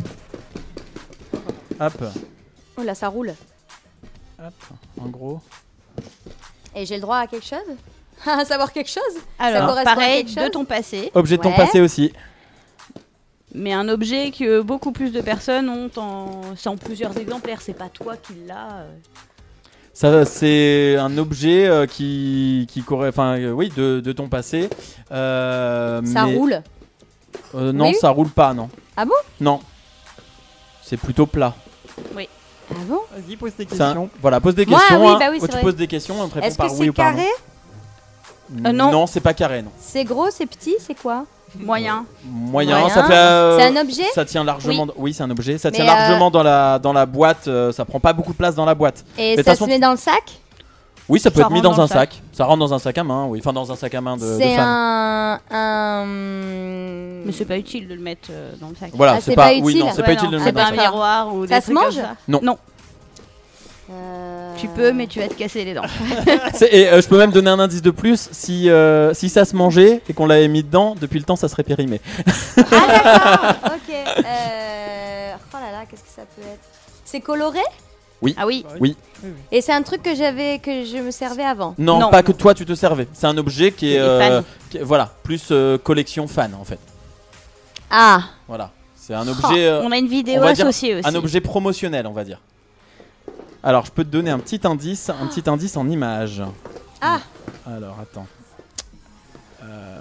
Hop,
Oh là, ça roule.
hop, en gros.
Et j'ai le droit à quelque chose? À savoir quelque chose? Ça
Alors
correspond à
pareil
quelque
de
chose?
ton passé,
Objet de ton
Ouais.
passé aussi.
mais un objet que beaucoup plus de personnes ont en, c'est en plusieurs exemplaires, c'est pas toi qui l'as. euh.
Ça, c'est un objet euh, qui, qui corre- enfin, euh, oui, de, de ton passé. Euh,
Ça
mais-
roule.
Euh, non,
Oui.
ça roule pas, non.
Ah bon?
Non. C'est plutôt plat.
Oui.
Ah bon?
Vas-y, pose tes
C'est un-
questions.
Voilà, pose des
Moi,
questions.
oui,
hein.
bah oui,
Oh,
c'est
tu
vrai.
poses des questions, on te répond
Est-ce que
par oui
c'est
ou par
carré?
non.
Euh, non.
Non, c'est pas carré, non.
C'est gros, c'est petit, c'est quoi?
Moyen.
Moyen,
Moyen.
ça fait. euh,
C'est un objet?
Ça tient largement.
Oui.
d- Oui, c'est un objet. Ça
Mais,
tient
euh,
largement dans la dans la boîte. euh, ça prend pas beaucoup de place dans la boîte.
Et
Mais de
ça
toute façon,
se met dans le sac?
Oui, ça peut
Ça
être mis
rentre
dans,
dans
un
le sac.
sac. Ça rentre dans un sac à main, oui. Enfin, dans un sac à main de, de
C'est
femme.
un, un...
Mais c'est pas utile de le mettre euh, dans le sac.
Voilà,
Ah,
c'est
c'est
pas.
pas
Oui,
utile.
non, c'est
Ouais,
pas
non,
utile de le
c'est
mettre
pas
dans
un
le sac.
miroir ou
Ça
des
se
trucs comme
mange?
ça.
Non.
Non.
Euh,
Tu peux, mais tu vas te casser les dents.
C'est- Et euh, je peux même donner un indice de plus. Si, euh, si ça se mangeait et qu'on l'avait mis dedans, depuis le temps, ça serait périmé.
Ah d'accord, ok. Euh... Oh là là, qu'est-ce que ça peut être? C'est coloré?
Oui.
Ah oui.
Oui.
Et c'est un truc que j'avais, que je me servais avant?
Non,
Non.
pas que toi tu te servais. C'est un objet qui est,
Qui est
euh,
fan.
qui est- voilà, plus euh, collection fan en fait.
Ah!
Voilà, c'est un objet. euh,
On a une vidéo
on va dire
associée aussi.
Un objet promotionnel, on va dire. Alors, je peux te donner un petit indice, un petit indice en image.
Ah!
Alors, attends. Euh,
Dans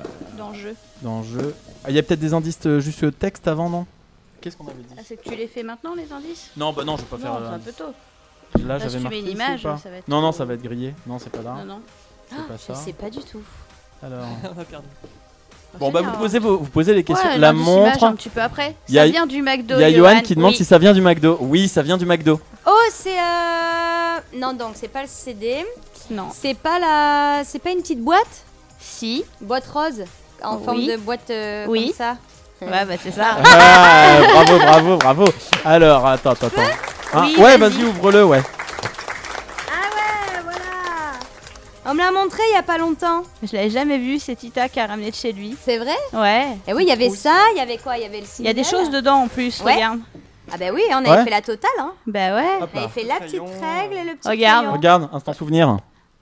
dans jeu.
Dans jeu. Ah, il y a peut-être des indices euh, juste euh, texte avant, non? Qu'est-ce qu'on avait dit?
Ah, c'est que tu les fais maintenant, les indices?
Non, bah non, je vais pas
non,
faire.
c'est
euh,
un peu tôt.
Là,
Là,
j'avais
si tu
marqué.
mets une
ici
image,
ou pas
ça va être
Non, non,
trop-
ça va être grillé. Non, c'est pas là.
Non, non.
C'est
Ah,
pas
je
ça.
sais pas du tout.
Alors.
On a perdu.
Bon, bah vous posez, vos, vous posez les questions.
Ouais,
la
l'indice image
montre.
un petit peu après.
Il y a-
Ça vient du McDo.
Il y a Johan qui demande
oui.
si ça vient du McDo. Oui, ça vient du McDo.
Oh, c'est euh... non, donc c'est pas le C D.
Non.
C'est pas la, c'est pas une petite boîte?
Si.
Boîte rose en
Oui.
forme de boîte euh,
Oui.
comme ça.
Ouais, bah c'est ça.
Ah, bravo, bravo, bravo. Alors, attends, attends, attends. Hein,
Oui,
ouais,
vas-y.
vas-y, ouvre-le, ouais.
Ah ouais, voilà. On me l'a montré il y a pas longtemps.
Je l'avais jamais vu, c'est Tita qui a ramené de chez lui.
C'est vrai?
Ouais.
Et oui, il y avait ça, il y avait quoi? Il y avait le
Il y a des
Cinderella.
choses dedans en plus,
Ouais.
regarde.
Ah bah oui, on avait
Ouais.
fait la totale, hein.
Bah ouais.
Hop
On avait
là.
fait la petite règle et le petit
Regarde.
crayon.
Regarde, instant souvenir.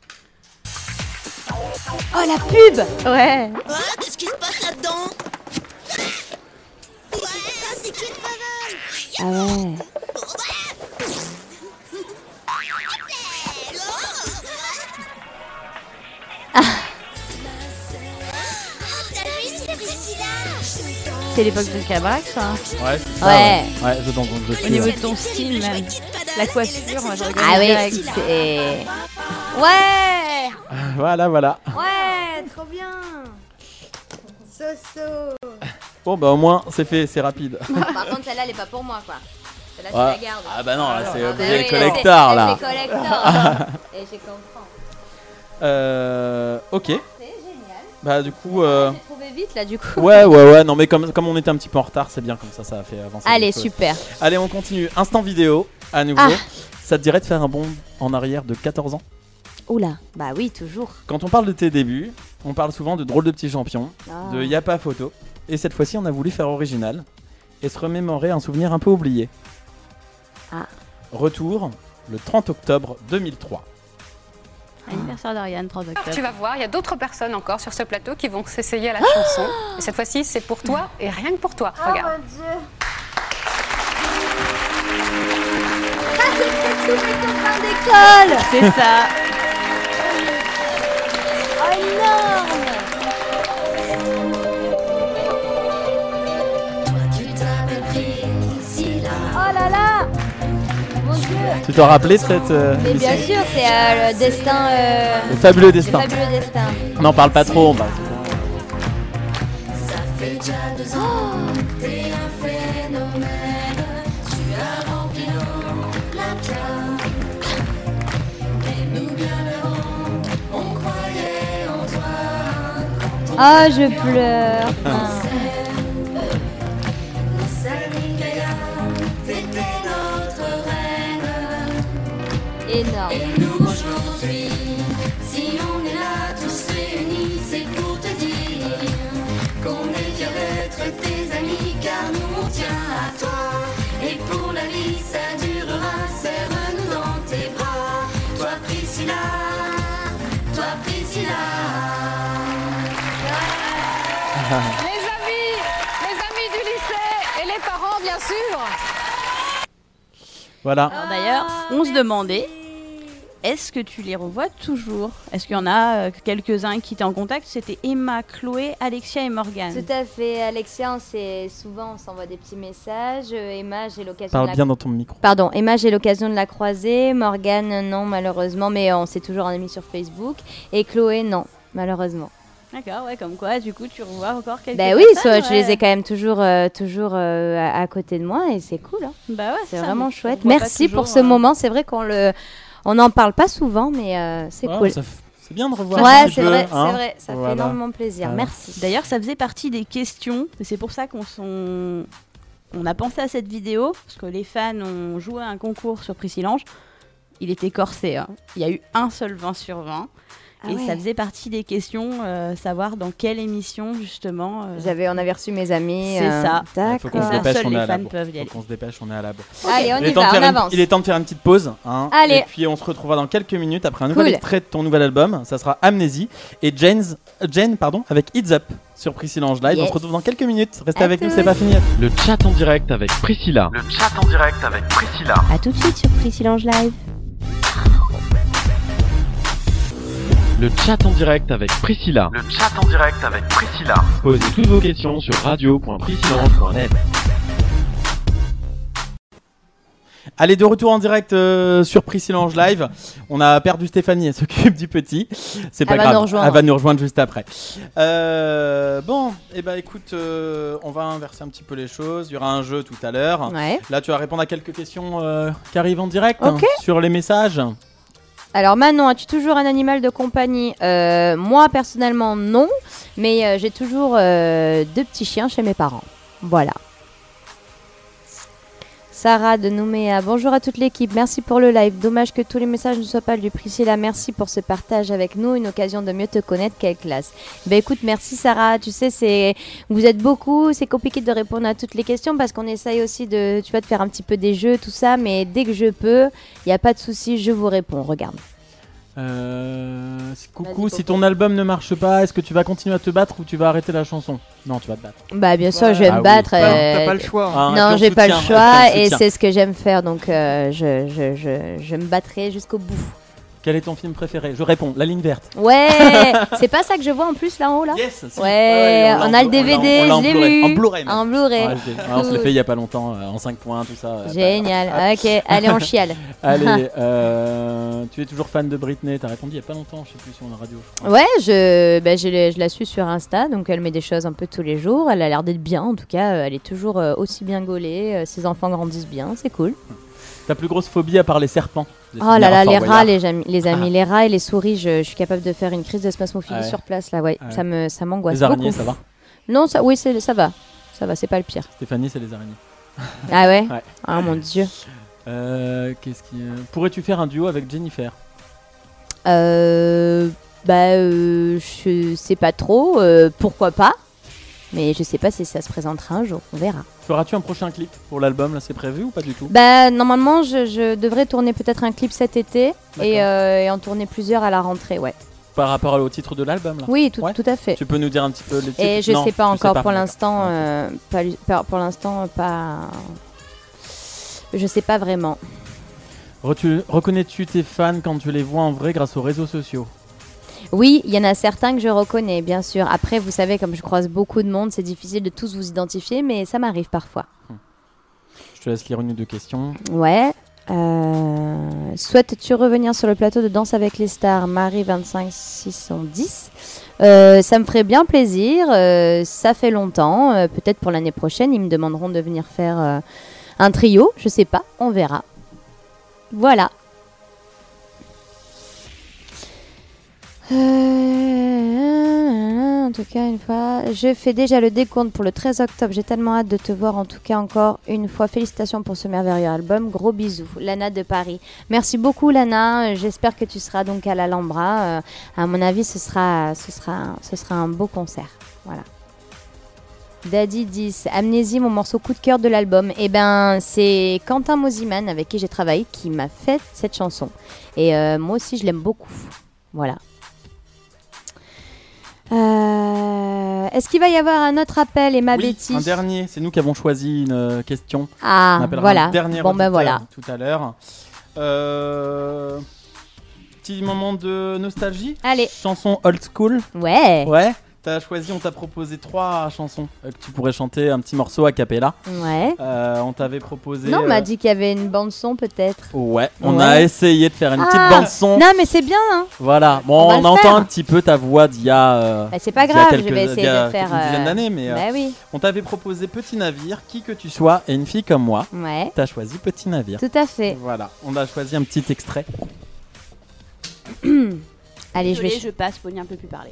Oh la pub.
Ouais.
Qu'est-ce qui se passe là-dedans? Ouais, c'est qui le bavard?
Ah ouais.
C'est l'époque de Cabrac, ça.
Ouais, c'est ça,
Ouais.
ouais. Ouais, je t'en compte dessus.
Au niveau
ouais.
de ton style, même. La coiffure, moi je regarde
Ah oui,
direct.
c'est... Ouais.
Voilà, voilà.
Ouais, trop bien. Soso.
Bon, bah au moins, c'est fait, c'est rapide.
Par contre, celle-là, elle est pas pour moi, quoi. Celle-là,
Ouais.
tu la gardes.
Ah bah non, là, c'est
Ah
obligé
bah
le
oui,
collector,
c'est-
là.
C'est collector. Et j'ai comprends.
Euh, ok.
C'est génial.
Bah du coup... Euh...
J'ai trouvé vite, là, du coup.
Ouais, ouais, ouais, non mais comme, comme on était un petit peu en retard, c'est bien comme ça, ça a fait avancer.
Allez,
les choses.
super.
Allez, on continue. Instant vidéo, à nouveau.
Ah.
Ça te dirait de faire un bond en arrière de quatorze ans?
Oula, bah oui, toujours.
Quand on parle de tes débuts, on parle souvent de drôles de petits champions,
Ah.
de y'a pas photo. Et cette fois-ci, on a voulu faire original et se remémorer un souvenir un peu oublié.
Ah.
Retour le trente octobre deux mille trois.
Anniversaire d'Ariane, trente octobre.
Tu vas voir, il y a d'autres personnes encore sur ce plateau qui vont s'essayer à la chanson. Et cette fois-ci, c'est pour toi et rien que pour toi. Regarde.
Oh mon Dieu. Ah, c'est tous mes copains d'école.
C'est ça.
Oh, énorme. Oh là là. Mon Dieu.
Tu t'en rappelais de cette euh,
Mais bien
émission
sûr, c'est euh, le destin. euh,
Le fabuleux destin.
Le fabuleux destin.
On n'en parle pas trop, on va.
Ça fait déjà deux ans, t'es un phénomène. Tu as rempli nos placards. Et nous bienveillants, on croyait en toi.
Ah, je pleure. Ah.
T'étais notre reine.
Énorme.
Et nous aujourd'hui, si on est là tous réunis, c'est pour te dire qu'on est fiers d'être tes amis, car nous on tient à toi. Et pour la vie ça durera, serre-nous dans tes bras. Toi Priscilla, toi Priscilla.
Les amis, les amis du lycée et les parents, bien sûr.
Voilà.
Alors d'ailleurs, on se demandait, est-ce que tu les revois toujours? Est-ce qu'il y en a euh, quelques-uns qui étaient en contact? C'était Emma, Chloé, Alexia et Morgane.
Tout à fait, Alexia, on s'est- souvent on s'envoie des petits messages. Euh, Emma, j'ai l'occasion
Parle
de la...
bien dans ton micro.
Pardon, Emma, j'ai l'occasion de la croiser. Morgane, non, malheureusement, mais on s'est toujours en ami sur Facebook. Et Chloé, non, malheureusement.
D'accord, ouais, comme quoi, du coup, tu revois encore quelques
Bah oui,
personnes,
soit, je
ouais.
les ai quand même toujours, euh, toujours euh, à, à côté de moi et c'est cool. Hein.
Bah ouais,
c'est
ça,
vraiment
mais on
chouette.
voit pas
Merci
toujours,
pour ce
euh,
moment. C'est vrai qu'on le, on n'en parle pas souvent, mais euh, c'est
Ouais,
cool.
ça f- C'est bien de revoir. un
Ouais,
petit
c'est
peu,
vrai,
hein.
c'est vrai. Ça
Voilà.
fait énormément plaisir.
Voilà.
Merci.
D'ailleurs, ça faisait partie des questions, et c'est pour ça qu'on s'en- on a pensé à cette vidéo, parce que les fans ont joué à un concours sur Priscillange. Il était corsé, hein. Il y a eu un seul vingt sur vingt.
Ah
et
ouais.
ça faisait partie des questions, euh, savoir dans quelle émission, justement. euh,
J'avais, on avait reçu mes amis.
C'est
euh,
ça.
Il faut qu'on se
Ça,
dépêche,
seuls
on est
les
à la
fans
bourre.
peuvent y
Faut
aller.
qu'on se dépêche, on est à la bourre.
Allez, on
il est
y
temps de
va,
faire
on
une-
avance.
Il est temps de faire une petite pause. Hein.
Allez.
Et puis on se retrouvera dans quelques minutes après un nouvel
Cool.
extrait de ton nouvel album. Ça sera Amnésie et Jane's, Jane pardon, avec It's Up sur Priscillange Live.
Yes.
On se retrouve dans quelques minutes. Restez
À
avec nous,
tous.
c'est pas fini.
Le chat en direct avec Priscilla.
Le chat en direct avec Priscilla.
À tout de suite sur Priscillange Live.
Le chat en direct avec Priscilla.
Le chat en direct avec Priscilla.
Posez toutes vos questions sur radio point priscillange point net.
Allez, de retour en direct euh, sur Priscillange Live. On a perdu Stéphanie, elle s'occupe du petit. C'est pas
Elle va
grave,
nous rejoindre.
elle va nous rejoindre juste après. Euh, bon, et eh ben écoute, euh, on va inverser un petit peu les choses. Il y aura un jeu tout à l'heure.
Ouais.
Là, tu vas répondre à quelques questions euh, qui arrivent en direct
Ok.
hein, sur les messages.
Alors Manon, as-tu toujours un animal de compagnie? Euh, Moi personnellement non, mais euh, j'ai toujours euh, deux petits chiens chez mes parents. Voilà. Sarah de Nouméa, bonjour à toute l'équipe, merci pour le live. Dommage que tous les messages ne soient pas lus. Priscilla, merci pour ce partage avec nous, une occasion de mieux te connaître. Quelle classe. Ben écoute, merci Sarah. Tu sais, c'est vous êtes beaucoup, c'est compliqué de répondre à toutes les questions parce qu'on essaye aussi de, tu vois, de faire un petit peu des jeux, tout ça. Mais dès que je peux, il n'y a pas de souci, je vous réponds. Regarde.
Euh, coucou, si ton album ne marche pas, est-ce que tu vas continuer à te battre ou tu vas arrêter la chanson? Non, tu vas te battre.
Bah bien sûr, je vais
Ah
me
oui.
battre.
Bah,
euh,
t'as pas le choix.
Ah, et
non,
puis on
j'ai pas le
soutient,
choix
et puis on
et
soutient.
c'est ce que j'aime faire, donc euh, je, je, je, je me battrai jusqu'au bout.
Quel est ton film préféré? Je réponds, La Ligne Verte.
Ouais, c'est pas ça que je vois en plus là en haut là.
Yes, si.
Ouais,
Ouais, on
on,
l'a
a
en-
le D V
on
D,
l'a en
je l'ai
Blu-ray.
vu.
En Blu-ray même.
En Blu-ray.
Ouais, je l'ai- ouais, on se le fait il y a pas longtemps, euh, en cinq points, tout ça. euh,
Génial. Ok, allez on chiale.
Allez, euh, tu es toujours fan de Britney? T'as répondu il y a pas longtemps, je sais plus sur la radio. Je crois.
Ouais, je, bah, je, l'ai- je la suis sur Insta, donc elle met des choses un peu tous les jours. Elle a l'air d'être bien, en tout cas, euh, elle est toujours euh, aussi bien gaulée. euh, ses enfants grandissent bien, c'est cool.
Ta plus grosse phobie à part les serpents? Des
Oh là
souvenirs
là,
à
les
Fort
rats,
Boyard.
les, amis, les amis,
Ah.
les rats et les souris, je, je suis capable de faire une crise de spasmophilie
Ah ouais.
sur place là, ouais.
Ah ouais.
Ça me, ça m'angoisse
Les araignées,
beaucoup.
ça va?
Non, ça, oui, c'est, ça va, ça va, c'est pas le pire.
Stéphanie, c'est les araignées.
Ah ouais,
Ouais.
Ah mon dieu.
Euh, qu'est-ce qui... euh, Pourrais-tu faire un duo avec Jennifer?
Euh, bah, euh, je sais pas trop, euh, pourquoi pas, mais je sais pas si ça se présentera un jour, on verra.
Feras-tu un prochain clip pour l'album? Là, c'est prévu ou pas du tout?
Bah, normalement, je, je devrais tourner peut-être un clip cet été
D'accord.
et, euh, et en tourner plusieurs à la rentrée, ouais.
Par rapport au titre de l'album là?
Oui, tout,
Ouais.
tout à fait.
Tu peux nous dire un petit peu les titres?
Et je
Non,
sais pas
tu
encore pour
d'accord.
l'instant, euh, pas, lu- pas- pour l'instant pas. Je sais pas vraiment.
Retu- Reconnais-tu tes fans quand tu les vois en vrai grâce aux réseaux sociaux?
Oui, il y en a certains que je reconnais, bien sûr. Après, vous savez, comme je croise beaucoup de monde, c'est difficile de tous vous identifier, mais ça m'arrive parfois.
Je te laisse lire une ou deux questions.
Ouais. Euh... Souhaites-tu revenir sur le plateau de Danse avec les stars, Marie vingt-cinq six cent dix? Euh, ça me ferait bien plaisir. euh, ça fait longtemps. euh, Peut-être pour l'année prochaine, ils me demanderont de venir faire euh, un trio. Je sais pas, on verra. Voilà. Euh, en tout cas, une fois, je fais déjà le décompte pour le treize octobre. J'ai tellement hâte de te voir. En tout cas, encore une fois, félicitations pour ce merveilleux album. Gros bisous, Lana de Paris. Merci beaucoup, Lana. Euh, J'espère que tu seras donc à l'Alhambra. Euh, à mon avis, ce sera, ce sera, ce sera un beau concert. Voilà. Daddy dix, Amnésie, mon morceau coup de cœur de l'album. Et ben, c'est Quentin Mosiman avec qui j'ai travaillé qui m'a fait cette chanson. Et euh, moi aussi, je l'aime beaucoup. Voilà. Euh, Est-ce qu'il va y avoir un autre appel, Emma
Oui,
Betty?
un dernier. C'est nous qui avons choisi une euh, question.
Ah,
On appellera
voilà.
un dernier
Bon, ben
auditeur
voilà.
tout à l'heure. Euh... Petit moment de nostalgie.
Allez.
Chanson old school.
Ouais.
Ouais. T'as choisi, on t'a proposé trois chansons euh, que tu pourrais chanter un petit morceau a cappella.
Ouais.
Euh, on t'avait proposé.
Non, on
euh,
m'a dit qu'il y avait une bande-son, peut-être.
Ouais, on
Ouais.
a essayé de faire une petite
Ah,
bande son.
Non, mais c'est bien, hein.
Voilà,
On
bon,
va
on,
le
entend
faire.
un petit peu ta voix d'il y a. euh,
Bah, c'est pas
d'il y a
grave, je
quelques-
vais essayer
d'il y a
de faire,
Une dizaine
euh,
d'années, mais. euh,
bah oui.
On t'avait proposé Petit Navire, qui que tu sois, et une fille comme moi.
Ouais.
T'as choisi Petit Navire.
Tout à fait.
Voilà, on a choisi un petit extrait.
Allez, je vais.
Désolée, je passe, Pony un peu plus parler.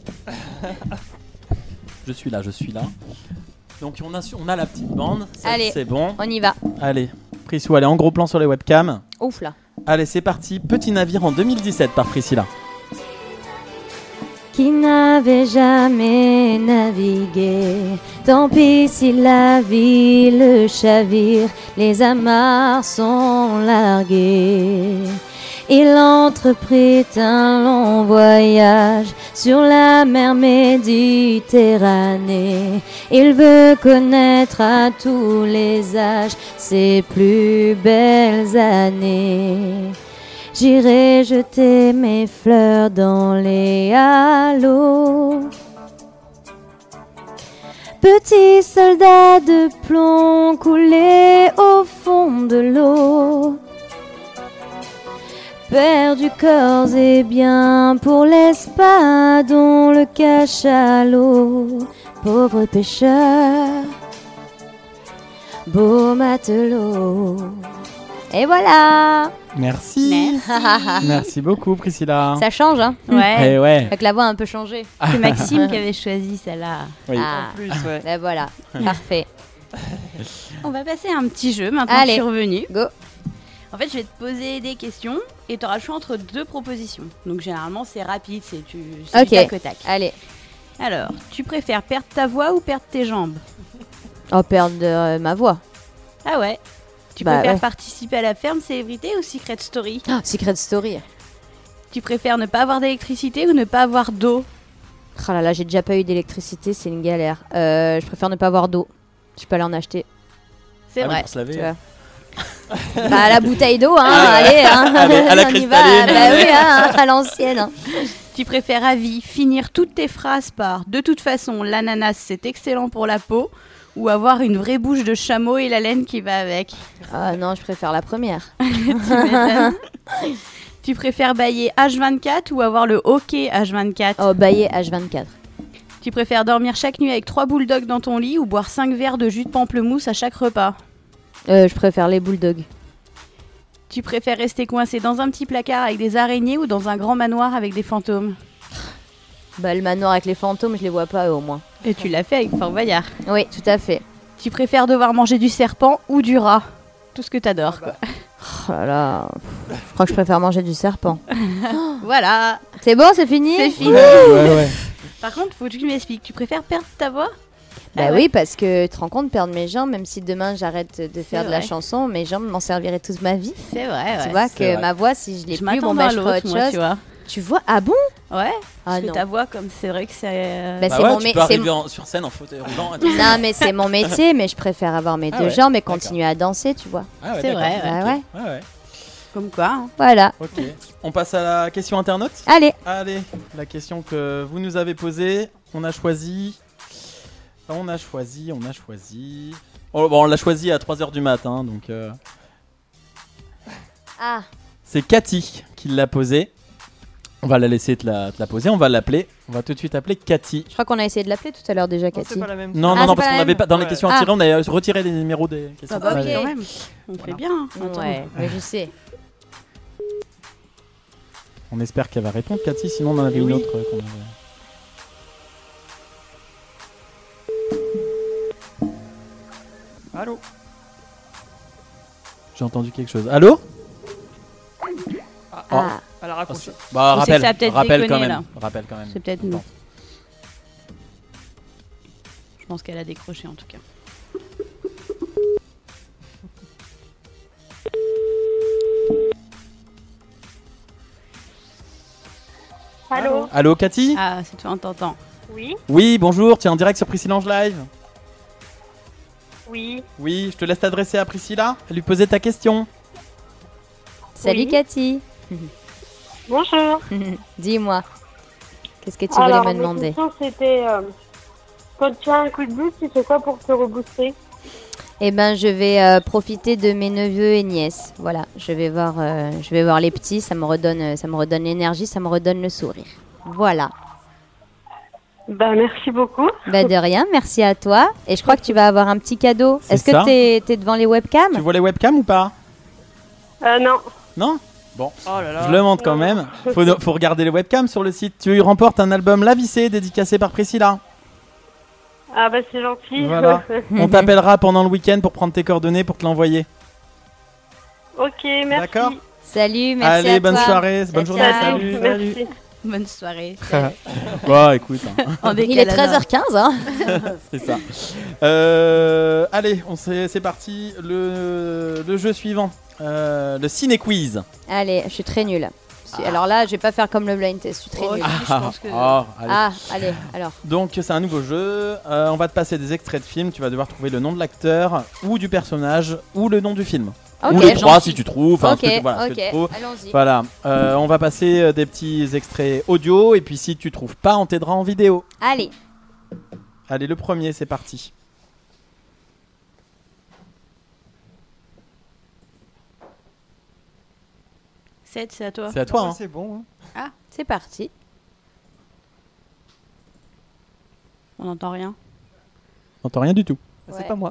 Je suis là, je suis là. Donc on a, su- on a la petite bande. Ça,
Allez,
c'est bon.
on y va.
Allez, Prissou, allez, en gros plan sur les webcams.
Ouf là.
Allez, c'est parti. Petit Navire en deux mille dix-sept par Priscilla.
Qui n'avait jamais navigué, tant pis si la vie le chavire, les amarres sont larguées. Il entreprit un long voyage sur la mer Méditerranée. Il veut connaître à tous les âges ses plus belles années. J'irai jeter mes fleurs dans les halos. Petit soldat de plomb coulé au fond de l'eau. Perdu corps et bien pour l'espadon, le cachalot. Pauvre pêcheur, beau matelot. Et voilà.
Merci.
Merci.
Merci beaucoup, Priscilla.
Ça change, hein.
Ouais.
Eh ouais.
Avec la voix un peu changée.
C'est Maxime qui avait choisi celle-là.
Oui.
Ah,
En plus, ouais.
ben voilà, parfait.
On va passer à un petit jeu maintenant
Allez.
que je suis revenue.
Go.
En fait, je vais te poser des questions et tu auras le choix entre deux propositions. Donc généralement, c'est rapide, c'est tu c'est du
Ok,
tac au tac.
allez.
Alors, tu préfères perdre ta voix ou perdre tes jambes?
Oh, perdre euh, ma voix.
Ah ouais. Tu
Bah
préfères
ouais.
participer à la ferme célébrité ou Secret Story?
Oh, Secret Story.
Tu préfères ne pas avoir d'électricité ou ne pas avoir d'eau?
Oh là là, j'ai déjà pas eu d'électricité, c'est une galère. Euh, je préfère ne pas avoir d'eau. Je peux aller en acheter.
C'est
Ah, mais
vrai.
pour se laver.
Tu vois. Bah, la bouteille d'eau, hein,
Ah,
allez, hein.
allez, à la
on y va.
cristalline.
Bah oui, hein, à l'ancienne. Hein.
Tu préfères à vie finir toutes tes phrases par « De toute façon, l'ananas, c'est excellent pour la peau » ou avoir une vraie bouche de chameau et la laine qui va avec?
Ah non, je préfère la première.
Tu m'étonnes. Tu préfères bailler H vingt-quatre ou avoir le hockey H vingt-quatre?
Oh, bailler H vingt-quatre.
Tu préfères dormir chaque nuit avec trois bulldogs dans ton lit ou boire cinq verres de jus de pamplemousse à chaque repas?
Euh, je préfère les bulldogs.
Tu préfères rester coincé dans un petit placard avec des araignées ou dans un grand manoir avec des fantômes?
Bah, le manoir avec les fantômes, je les vois pas eux, au moins.
Et tu l'as fait avec Fort Boyard.
Oui, tout à fait.
Tu préfères devoir manger du serpent ou du rat? Tout ce que t'adores, quoi.
Oh là là, pff, je crois que je préfère manger du serpent.
Voilà.
C'est bon, c'est fini?
C'est fini.
Ouais, ouais, ouais.
Par contre, faut que tu m'expliques. Tu préfères perdre ta voix?
Bah
Ah ouais.
oui, parce que tu te rends compte, perdre mes jambes, même si demain j'arrête de faire de la
vrai.
chanson, mes jambes m'en serviraient toute ma vie.
C'est vrai,
Tu
ouais.
vois
c'est
que
vrai.
ma voix, si je l'ai
Je
plus, bon
m'attends
bah
à
je ferai
l'autre,
autre
moi,
chose.
tu vois.
Tu vois? Ah bon?
Ouais.
Ah
Parce que
non.
ta voix, comme c'est vrai que c'est. euh,
Bah,
Bah
c'est
ouais,
mon
tu
mé-
peux
c'est
arriver
mon-
en- sur scène en fauteuil roulant. et tout.
Non, mais c'est mon métier, mais je préfère avoir mes
Ah
deux
ouais,
jambes et
d'accord.
continuer à danser, tu vois.
Ah ouais,
C'est
d'accord.
vrai,
Bah
Ok.
ouais.
Ouais, ouais.
Comme quoi. hein.
Voilà.
Ok. On passe à la question internaute.
Allez.
Allez, la question que vous nous avez posée, on a choisi. On a choisi, on a choisi. Oh, bon, on l'a choisi à trois heures du matin, donc. euh,
Ah.
C'est Cathy qui l'a posée. On va la laisser te la, te la poser, on va l'appeler. On va tout de suite appeler Cathy.
Je crois qu'on a essayé de l'appeler tout à l'heure déjà,
Non,
Cathy.
c'est pas la même.
Non,
Ah,
non,
c'est
non,
pas
parce
la
qu'on
même.
avait pas dans les
Ouais.
questions
Ah.
à tirer, on avait retiré les numéros des questions.
Ah bah
qu'on
oui,
avait.
quand même. On fait bien. hein. Attends.
Ouais, mais je sais.
On espère qu'elle va répondre, Cathy, sinon on en avait une autre euh, qu'on avait.
Allô?
J'ai entendu quelque chose. Allô?
Ah,
Ah.
Elle a
Oh,
raccroché.
c'est- bah,
On sait que
rappelle,
ça a peut-être
rappelle quand
déconné,
même. Rappelle quand même.
C'est peut-être nous.
Attends.
Je pense qu'elle a décroché en tout cas.
Allô?
Allô, Cathy?
Ah, c'est toi, on t'entend.
Oui?
Oui, bonjour, tu es en direct sur Priscillange Live.
Oui.
Oui, je te laisse t'adresser à Priscilla et lui poser ta question.
Salut
Oui.
Cathy.
Bonjour.
Dis-moi. Qu'est-ce que tu
Alors,
voulais me
ma
demander?
question c'était euh, quand tu as un coup de boost, tu fais quoi pour te rebooster?
Eh ben, je vais euh, profiter de mes neveux et nièces. Voilà, je vais voir, euh, je vais voir les petits. Ça me redonne, euh, ça me redonne l'énergie, ça me redonne le sourire. Voilà.
Bah, merci beaucoup.
Bah de rien, merci à toi. Et je crois que tu vas avoir un petit cadeau.
C'est
Est-ce que
ça.
t'es es devant les webcams?
Tu vois les webcams ou pas?
Euh, non.
Non? Bon,
Oh là là.
je le montre quand même. Faut, faut regarder les webcams sur le site. Tu remportes un album La Vissée dédicacé par Priscilla.
Ah, bah, c'est gentil.
Voilà. On t'appellera pendant le week-end pour prendre tes coordonnées pour te l'envoyer.
Ok, merci.
D'accord?
Salut, merci
Allez,
à
bonne
toi.
soirée, bonne
Ciao,
journée,
ciao.
salut.
Merci.
Bonne soirée.
Bon, écoute. hein.
En
Il est
décalage.
treize heures quinze, hein.
C'est ça. Euh, allez, on s'est- c'est parti. Le, le jeu suivant. Euh, le ciné quiz.
Allez, je suis très nulle. Si- Alors là, je vais pas faire comme le blind test. Je suis très
Oh,
nulle.
si, je pense que-
Oh, allez.
Ah, allez, alors.
Donc c'est un nouveau jeu, Euh, on va te passer des extraits de films, tu vas devoir trouver le nom de l'acteur ou du personnage ou le nom du film.
Ok,
ou les trois
gentil.
si tu trouves, enfin,
Ok,
ce que tu, voilà, ce que
ok,
tu trouves.
allons-y.
Voilà, Euh, on va passer euh, des petits extraits audio et puis si tu trouves pas, on t'aidera en vidéo.
Allez.
Allez, le premier, c'est parti.
sept, c'est à toi.
C'est à toi,
Ouais,
hein.
C'est bon. hein.
Ah,
c'est parti.
On n'entend rien.
T'entends rien du tout.
Ah, C'est pas moi.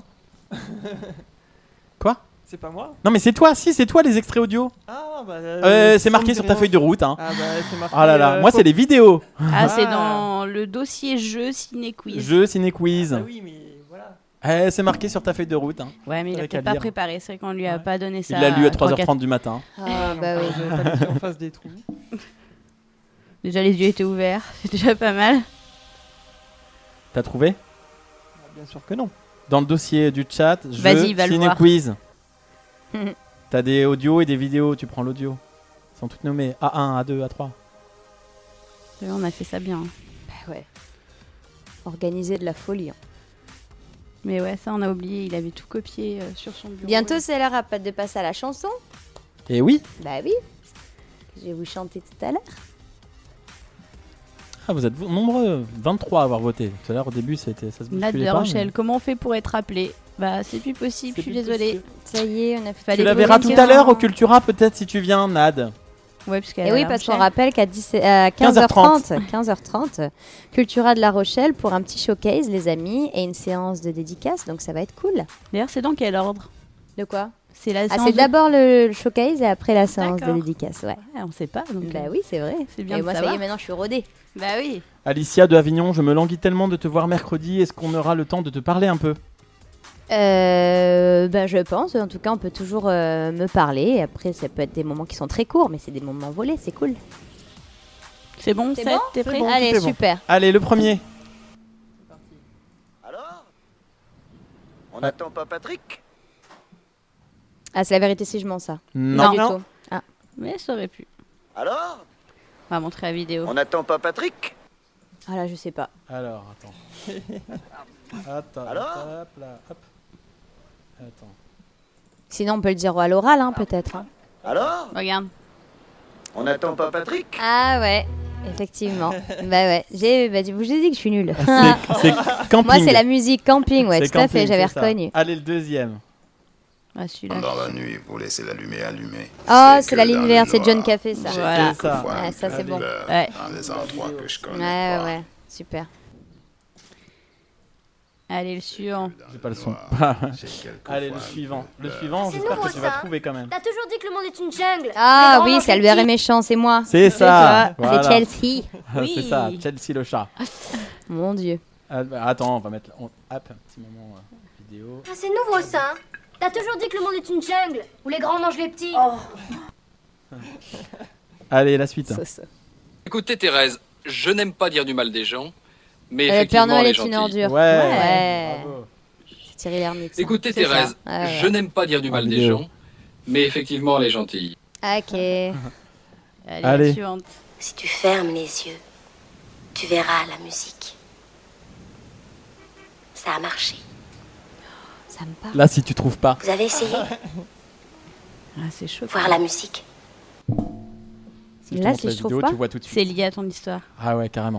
Quoi?
C'est pas moi.
Non mais c'est toi, si c'est toi les extraits audio.
Ah bah.
Euh, c'est marqué sur ta feuille de route, hein.
Ah bah c'est marqué.
Ah là là,
euh,
moi c'est les vidéos.
Ah, c'est dans le dossier jeu ciné quiz.
Jeu ciné quiz.
Ah oui, mais voilà.
Eh, c'est marqué sur ta feuille de route. Hein.
Ouais, mais il a
T'avais qu'à
peut-être pas
lire.
préparé. C'est vrai qu'on lui a pas donné ça.
Il l'a lu à trois heures
quatre
trente du matin.
Ah bah oui.
J'avais pas les yeux en face des trous.
Déjà, les yeux étaient ouverts. C'est déjà pas mal.
T'as trouvé?
Bien sûr que non.
Dans le dossier du chat,
Vas-y,
jeu
va le
ciné
voir.
quiz. T'as des audios et des vidéos, tu prends l'audio. Ils sont toutes nommées A un, A deux, A trois.
On a fait ça bien.
Bah ouais. Organiser de la folie. hein.
Mais ouais, ça on a oublié. Il avait tout copié euh, sur son bureau.
Bientôt, c'est l'heure à- de passer à la chanson.
Et oui.
Bah oui. Je vais vous chanter tout à l'heure.
Ah, vous êtes v- nombreux, vingt-trois à avoir voté. Tout à l'heure, au début, c'était ça se
Nad
bousculait
de
pas,
Rochelle,
mais-
comment on fait pour être appelé? Bah, c'est plus possible, je suis désolée.
Ça y est, on a fait
Tu la verras tout à l'heure au Cultura, peut-être si tu viens, Nad.
Ouais, parce qu'elle
Et
a
oui,
La
parce qu'on
Rochelle.
rappelle qu'à dix-sept à quinze heures trente, quinze heures trente, Cultura de La Rochelle pour un petit showcase, les amis, et une séance de dédicace, donc ça va être cool.
D'ailleurs, c'est dans quel ordre?
De quoi?
C'est la
Ah,
séance
c'est
de-
d'abord le, le showcase et après la séance de
D'accord.
dédicace, ouais.
Ouais, on sait pas. Donc,
Bah
euh,
oui, c'est vrai.
C'est bien
Et
de
moi, ça y
savoir.
est, maintenant, je suis rodée.
Bah oui.
Alicia de Avignon, je me languis tellement de te voir mercredi. Est-ce qu'on aura le temps de te parler un peu?
Euh, bah, je pense. En tout cas, on peut toujours euh, me parler. Après, ça peut être des moments qui sont très courts, mais c'est des moments volés, c'est cool.
C'est bon,
C'est
Seth,
bon
t'es
C'est
prêt?
bon, Allez,
Tout est bon.
super.
Allez, le premier.
On n'attend pas Patrick?
Ah, c'est la vérité si je mens, ça.
Non.
Pas du
Non.
tout. Ah.
Mais ça aurait pu.
Alors?
On va montrer la vidéo.
On n'attend pas Patrick?
Ah là, je sais pas.
Alors, attends. attends,
Alors
hop là, hop. Attends.
Sinon, on peut le dire à l'oral, hein, peut-être. hein.
Alors?
Regarde.
On n'attend pas Patrick?
Ah ouais, effectivement. bah ouais, j'ai bah, vous j'ai dit que je suis nulle.
C'est camping.
Moi, c'est la musique camping, ouais,
C'est
tout à fait,
camping,
j'avais
c'est ça.
reconnu.
Allez, le deuxième.
Ah, celui-là.
Dans la nuit, vous laissez l'allumer allumé.
Oh, c'est la
que
ligne
dans
verte,
le
c'est John
noir,
Café, ça.
j'ai
Voilà.
quelquefois
Ouais,
un
ça,
peu
c'est
de
bon.
lueur
Ouais.
Dans les endroits que je connais
Ouais,
pas.
ouais, super.
Allez, le suivant.
J'ai pas le son. Allez, le suivant. Le suivant,
C'est
j'espère
nouveau,
que tu vas
ça.
trouver quand même.
T'as toujours dit que le monde est une jungle.
Ah
Les grands
oui,
mangent
c'est
les
Albert
petits.
est méchant, c'est moi.
C'est ça.
C'est
voilà.
Chelsea.
C'est ça, Chelsea le chat.
Mon Dieu.
Ah, bah, attends, on va mettre. on- Hop, un petit moment euh, vidéo.
Ah, c'est nouveau ça. hein. T'as toujours dit que le monde est une jungle où les grands mangent les petits.
Allez, la suite.
Écoutez Thérèse, je n'aime pas dire du mal des gens, mais
Euh, Le Père
effectivement
Noël
elle est
est une
gentille.
ordure.
Ouais.
Ouais. C'est Thierry Lhermitte. ça.
Écoutez
C'est
Thérèse,
ça. Ouais, ouais.
je n'aime pas dire du
En
mal des
vidéo.
gens, mais effectivement elle est gentille.
Ok.
Allez,
Allez.
la suivante.
Si tu fermes les yeux, tu verras la musique. Ça a marché.
Ça me parle.
Là, si tu trouves pas.
Vous avez essayé?
Ah, c'est chaud.
Voir la musique.
Si je te
Là,
montre
si
la
je trouve
vidéo,
pas.
tu vois tout de suite.
C'est lié à ton histoire.
Ah ouais, carrément.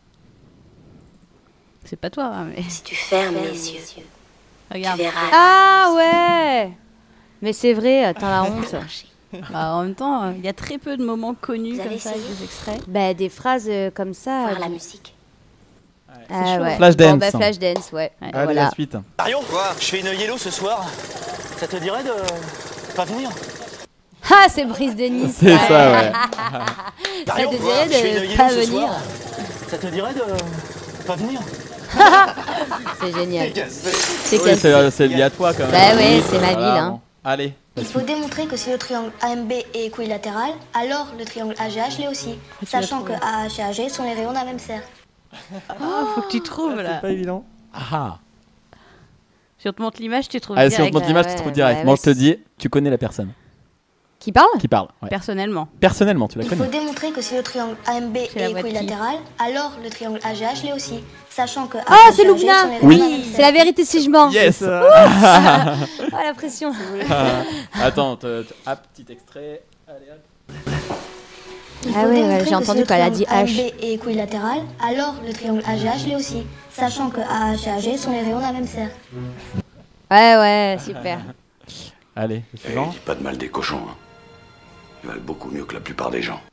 C'est pas toi, hein, mais.
Si tu fermes les yeux,
Regarde.
tu verras.
Ah ouais. Mais c'est vrai, t'as la honte.
Bah, en même temps, il y a très peu de moments connus
Vous
comme
avez
ça avec
essayé
des extraits.
Bah des phrases euh, comme ça.
Voir
euh,
la musique.
Ah
chaud.
ouais.
Flashdance.
Bon, bah, Flashdance, ouais.
Allez,
Voilà.
la suite.
Marion, je fais une yellow ce soir. Ça te dirait de pas venir?
Ah, c'est Brice Denis.
C'est ça, ouais.
Ça
Marion,
te
je fais une
dirait de
yellow
pas
ce
venir.
soir. Ça te dirait de pas venir?
C'est génial. C'est
Oui,
cassé.
c'est c'est lié à toi quand même.
Bah ouais, c'est ma
Voilà,
ville, hein.
bon. Allez. la
Il faut
suite.
démontrer que si le triangle A M B est équilatéral, alors le triangle A G H l'est aussi, sachant que A H et A G sont les rayons d'un même cercle.
Ah, faut que tu trouves là.
C'est pas évident.
Ah.
Si on te montre l'image, tu trouves
Allez, si on
direct.
te montre l'image, tu
ouais,
trouves direct.
ouais,
Moi,
ouais,
je te dis, tu connais la personne.
Qui parle
Qui parle, ouais.
Personnellement.
Personnellement, tu la
Il
connais.
faut démontrer que si le triangle A M B
C'est la
est
voix de qui
équilatéral, alors le triangle A G H l'est aussi. Sachant que
Ah,
A
c'est
G H
Loubna.
sont les
Oui.
rayons de la même
C'est la vérité si je mens.
Yes.
Ouf. Oh, la pression.
Attends, te- te- ah, petit extrait. Allez, hop.
Il
Ah
faut
ouais,
démontrer
ouais, j'ai
que
entendu
si le
quand elle a dit
triangle
H.
A M B est équilatéral, alors le triangle A G H l'est aussi. Sachant que A H et A G sont les rayons d'un même cercle.
Ouais, ouais, super.
Allez, le
Eh,
suivant.
dis pas de mal des cochons. Hein. Ils valent beaucoup mieux que la plupart des gens.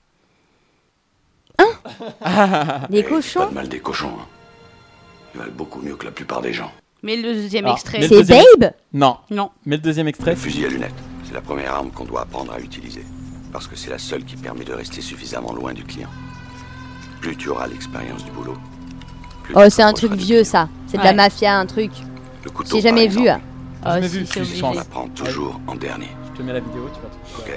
Les
Eh, dis
cochons
pas de mal des cochons. Hein. Ils valent beaucoup mieux que la plupart des gens.
Mais le deuxième
Alors,
extrait.
mais le
C'est
deuxième-
Babe
Non.
Non.
Mais le deuxième extrait.
Le fusil à lunettes, c'est la première arme qu'on doit apprendre à utiliser. Parce que c'est la seule qui permet de rester suffisamment loin du client. Plus tu auras l'expérience du boulot. plus
Oh,
tu
c'est un
t'approcheras
truc
du
vieux
client.
ça. C'est de
Ouais.
la mafia, un truc.
Le couteau,
J'ai jamais
par
vu.
exemple,
Ah,
Jamais
si,
vu,
c'est
tu
obligé.
changes.
on apprend toujours en dernier.
Je te mets la vidéo, tu vas tu vas-
Ok.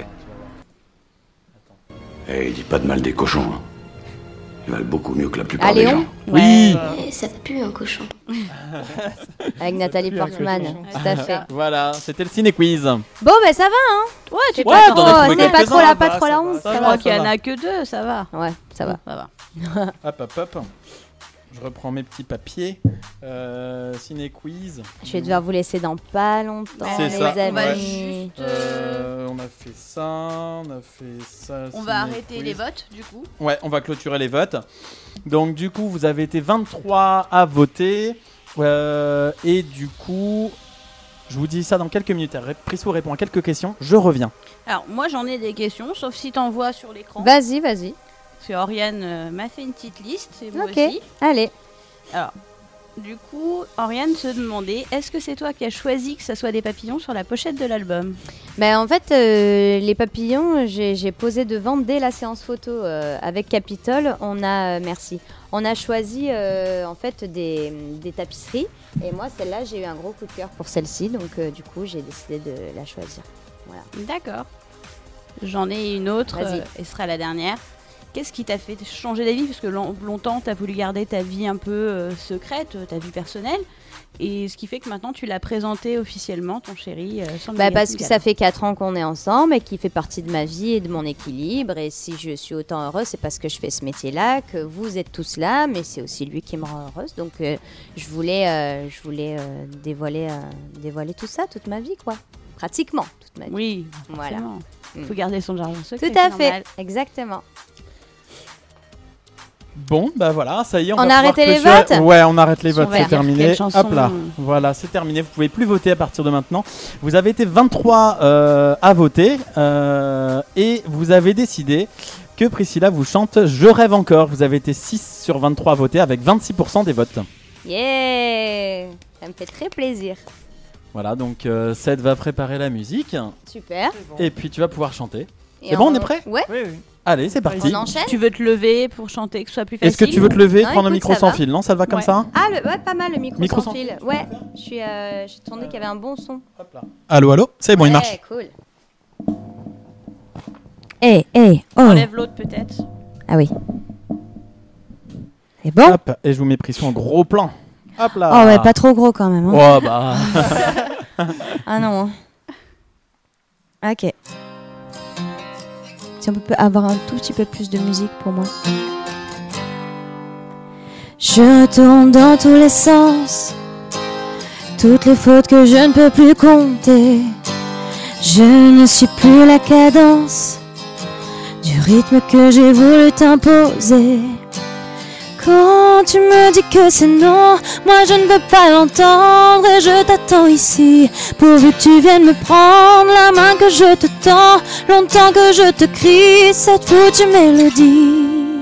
tu vas voir.
Eh, dis pas de mal des cochons. Hein. Ils valent beaucoup mieux que la plupart
Ah,
des
Léon
gens.
Oui.
Et ça pue un cochon.
Avec Nathalie Portman. Tout à fait.
Voilà, c'était le ciné quiz.
Bon, bah ça va, hein.
Ouais, tu
Ouais,
peux pas
t'en as
trop-
trouvé
c'est pas
quelques-uns,
trop la,
ça
pas
va,
trop
ça
la
va,
honte.
ça
Je
va,
crois
ça
qu'il y en
va.
a que deux, ça va.
Ouais, ça va.
Ça va.
Hop, hop, hop. Je reprends mes petits papiers. Euh, ciné quiz.
Je vais devoir vous laisser dans pas longtemps,
C'est
les
ça.
On va
amis.
juste,
Euh, on a fait ça, on a fait ça.
On
ciné
va arrêter
quiz.
les votes, du coup.
Ouais, on va clôturer les votes. Donc du coup, vous avez été vingt-trois à voter. Euh, et du coup, je vous dis ça dans quelques minutes. Prissou répond à quelques questions. Je reviens.
Alors, moi, j'en ai des questions, sauf si t'en vois sur l'écran.
Vas-y, vas-y.
Parce que Oriane euh, m'a fait une petite liste, et moi
Ok,
aussi.
allez.
Alors, du coup, Oriane se demandait, est-ce que c'est toi qui as choisi que ça soit des papillons sur la pochette de l'album?
Ben, en fait, euh, les papillons, j'ai j'ai posé devant dès la séance photo euh, avec Capitole. On a, euh, merci, on a choisi euh, en fait des, des tapisseries. Et moi, celle-là, j'ai eu un gros coup de cœur pour celle-ci. Donc, euh, du coup, j'ai décidé de la choisir. Voilà.
D'accord. J'en ai une autre,
Vas-y.
euh, et ce sera la dernière. Qu'est-ce qui t'a fait changer d'avis? Parce que long- longtemps, tu as voulu garder ta vie un peu euh, secrète, euh, ta vie personnelle. Et ce qui fait que maintenant, tu l'as présenté officiellement, ton chéri, euh, sans le
Bah,
magazine
parce que
Gala.
ça fait quatre ans qu'on est ensemble et qu'il fait partie de ma vie et de mon équilibre. Et si je suis autant heureuse, c'est parce que je fais ce métier-là, que vous êtes tous là, mais c'est aussi lui qui me rend heureuse. Donc euh, je voulais, euh, je voulais euh, dévoiler, euh, dévoiler tout ça, toute ma vie, quoi. Pratiquement toute ma vie.
Oui,
voilà.
forcément.
Mm.
Faut garder son jardin secret.
Tout à
c'est
fait,
normal.
exactement.
Bon, bah voilà, ça y est, on,
On
va
a
pouvoir
arrêté les
clôturer-
votes
Ouais, on arrête les
Si on
votes,
va
c'est
dire
terminé.
quelle chanson-
Hop là, voilà, c'est terminé. Vous pouvez plus voter à partir de maintenant. Vous avez été vingt-trois euh, à voter euh, et vous avez décidé que Priscilla vous chante Je rêve encore. Vous avez été six sur vingt-trois à voter avec vingt-six pour cent des votes.
Yeah, ça me fait très plaisir.
Voilà, donc euh, Seth va préparer la musique
Super.
et puis tu vas pouvoir chanter.
Et
C'est bon, on
on-
est prêt?
Ouais.
Oui, oui.
Allez, c'est parti.
On enchaîne.
Tu veux te lever pour chanter, que ce soit plus facile?
Est-ce que tu veux te lever,
Non,
prendre le
écoute,
micro
ça
sans
va.
fil? Non, ça te va comme
Ouais.
ça?
Ah, le, ouais, pas mal le micro,
Micro
sans
sans
fil. Ouais, je suis, euh, j'ai tourné qu'il y avait un bon son.
Allô, allô? C'est bon, il
Ouais,
marche.
cool. Eh, eh, oh.
Enlève l'autre peut-être.
Ah oui. C'est bon?
Hop, et je vous mets Priscilla en gros plan. Hop là.
Oh ouais, pas trop gros quand même. hein.
Oh bah.
Ah non. hein. Ok. Si on peut avoir un tout petit peu plus de musique pour moi. Je tourne dans tous les sens, toutes les fautes que je ne peux plus compter. Je ne suis plus la cadence du rythme que j'ai voulu t'imposer. Quand tu me dis que c'est non, moi je ne veux pas l'entendre et je t'attends ici, pourvu que tu viennes me prendre la main que je te tends, longtemps que je te crie cette foutue mélodie.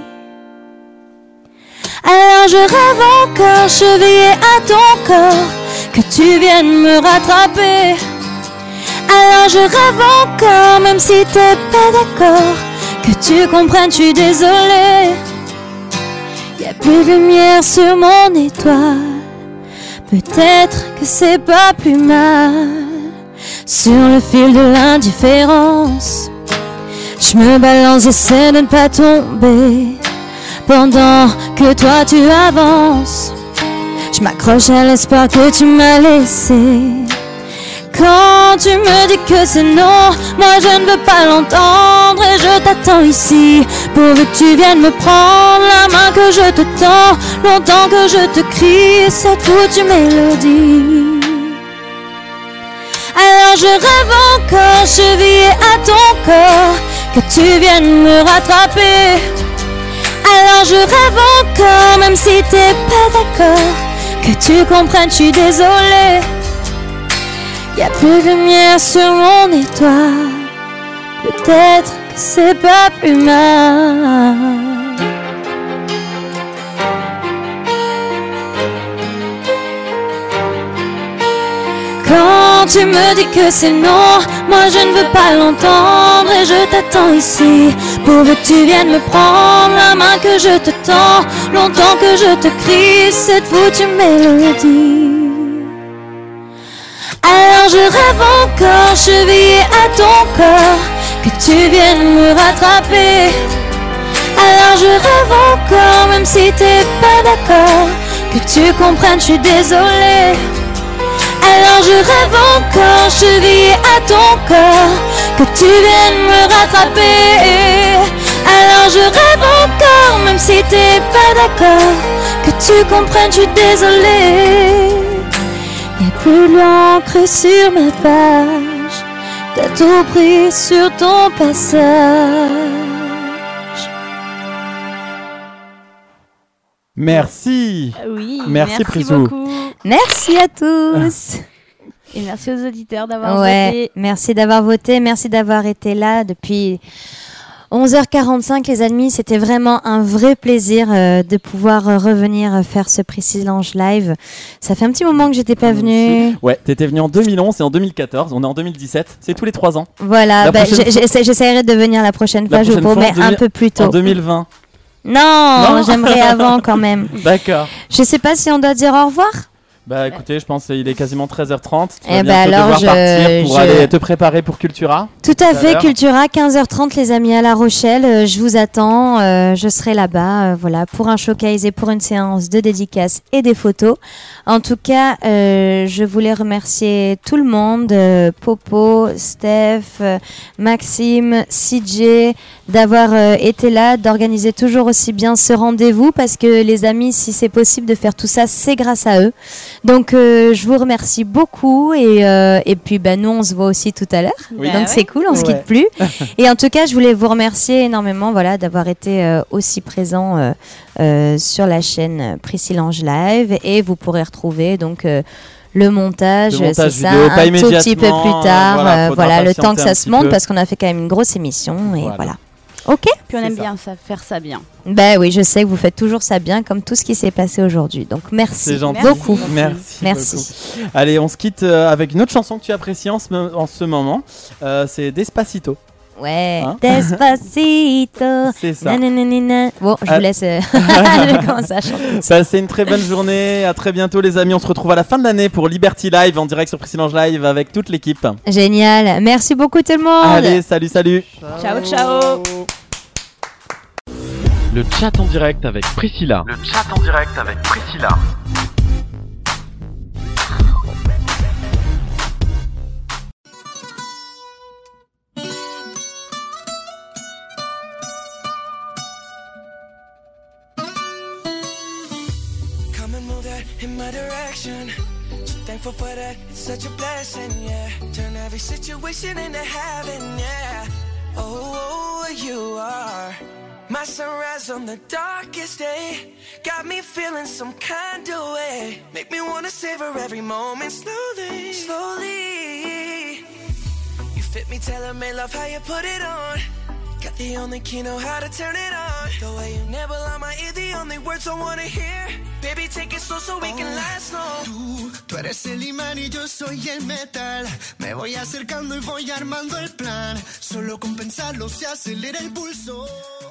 Alors je rêve encore, chevillé à ton corps, que tu viennes me rattraper. Alors je rêve encore, même si t'es pas d'accord, que tu comprennes, je suis désolée. Y'a plus de lumière sur mon étoile, peut-être que c'est pas plus mal. Sur le fil de l'indifférence, je me balance, j'essaie de ne pas tomber. Pendant que toi tu avances, je m'accroche à l'espoir que tu m'as laissé. Quand tu me dis que c'est non, moi je ne veux pas l'entendre et je t'attends ici. Pourvu que tu viennes me prendre la main que je te tends, longtemps que je te crie cette foutue mélodie. Alors je rêve encore, chevillée à ton corps, que tu viennes me rattraper. Alors je rêve encore, même si t'es pas d'accord, que tu comprennes, je suis désolée. Y'a plus de lumière sur mon étoile, peut-être que c'est pas plus mal. Quand tu me dis que c'est non, moi je ne veux pas l'entendre et je t'attends ici. Pourvu que tu viennes me prendre la main que je te tends, longtemps que je te crie cette foutue mélodie. Alors je rêve encore, chevillée à ton corps, que tu viennes me rattraper. Alors je rêve encore, même si t'es pas d'accord, que tu comprennes, je suis désolée. Alors je rêve encore, chevillée à ton corps, que tu viennes me rattraper. Alors je rêve encore, même si t'es pas d'accord, que tu comprennes, je suis désolée. Y'a plus d'encre sur ma page, t'as tout pris sur ton passage.
Merci.
Oui,
merci,
merci
Prisou.
beaucoup.
Merci à tous.
Et merci aux auditeurs d'avoir
ouais,
voté.
Merci d'avoir voté, merci d'avoir été là depuis onze heures quarante-cinq les amis. C'était vraiment un vrai plaisir euh, de pouvoir euh, revenir euh, faire ce Priscilange live. Ça fait un petit moment que j'étais pas venue.
Ouais, t'étais venu en deux mille onze et en deux mille quatorze. On est en deux mille dix-sept. C'est tous les trois ans.
Voilà, bah, j'ai- j'ai- j'essaierai de venir la prochaine fois.
La
Je vous
prochaine fois,
promets
en
un
deux-
peu plus tôt.
En deux mille vingt.
Non,
Non
j'aimerais avant quand même.
D'accord.
Je sais pas si on doit dire au revoir.
Bah écoutez, je pense qu'il est quasiment treize heures trente. Tu
Eh
vas
bah
bientôt
alors,
devoir
je-
partir pour
je-
aller te préparer pour Cultura.
Tout à fait,
l'heure.
Cultura, quinze heures trente les amis à La Rochelle. Euh, je vous attends, euh, je serai là-bas euh, voilà, pour un showcase et pour une séance de dédicaces et des photos. En tout cas, euh, je voulais remercier tout le monde, euh, Popo, Steph, euh, Maxime, C J, d'avoir euh, été là, d'organiser toujours aussi bien ce rendez-vous parce que les amis, si c'est possible de faire tout ça, c'est grâce à eux. Donc euh, je vous remercie beaucoup et, euh, et puis bah, nous on se voit aussi tout à l'heure.
Oui.
Donc
Bah
c'est
ouais.
cool, on se
Ouais.
quitte plus. Et en tout cas, je voulais vous remercier énormément voilà, d'avoir été euh, aussi présent euh, euh, sur la chaîne Priscilange Live et vous pourrez retrouver donc euh, le montage,
Le montage
c'est ça,
vidéo, pas
un tout petit peu
immédiatement,
plus tard,
euh, voilà,
euh,
faudra
voilà, le
patienter
temps que
un
ça
petit
se monte
peu.
parce qu'on a fait quand même une grosse émission et
Voilà.
voilà. Ok.
Puis on aime
ça.
bien ça, faire ça bien.
Ben oui, je sais que vous faites toujours ça bien comme tout ce qui s'est passé aujourd'hui. Donc merci
C'est gentil.
beaucoup.
Merci.
Merci.
beaucoup. Allez, on se quitte euh, avec une autre chanson que tu apprécies en ce, mo- en ce moment. Euh, c'est Despacito.
Ouais,
Hein
Despacito.
C'est ça.
Nananana. Bon, je
Ah.
vous laisse euh, je commence à chanter.
Passez une très bonne journée. À très bientôt, les amis. On se retrouve à la fin de l'année pour Liberty Live en direct sur Priscilange Live avec toute l'équipe.
Génial. Merci beaucoup tout le monde.
Allez, salut, salut.
Ciao, ciao.
Le chat en direct avec Priscilla.
Le chat en direct avec Priscilla.
Come and move that in my direction. So thankful for that, it's such a blessing, yeah. Turn every situation into heaven, yeah. Oh, you are my sunrise on the darkest day. Got me feeling some kind of way. Make me wanna savor every moment slowly, slowly. You fit me, tailor-made, love how you put it on. Got the only key, know how to turn it on. The way you nibble on my ear, the only words I wanna hear. Baby, take it slow so we can last long.
Tú, tú eres el imán y yo soy el metal. Me voy acercando y voy armando el plan. Solo con pensarlo se acelera el pulso.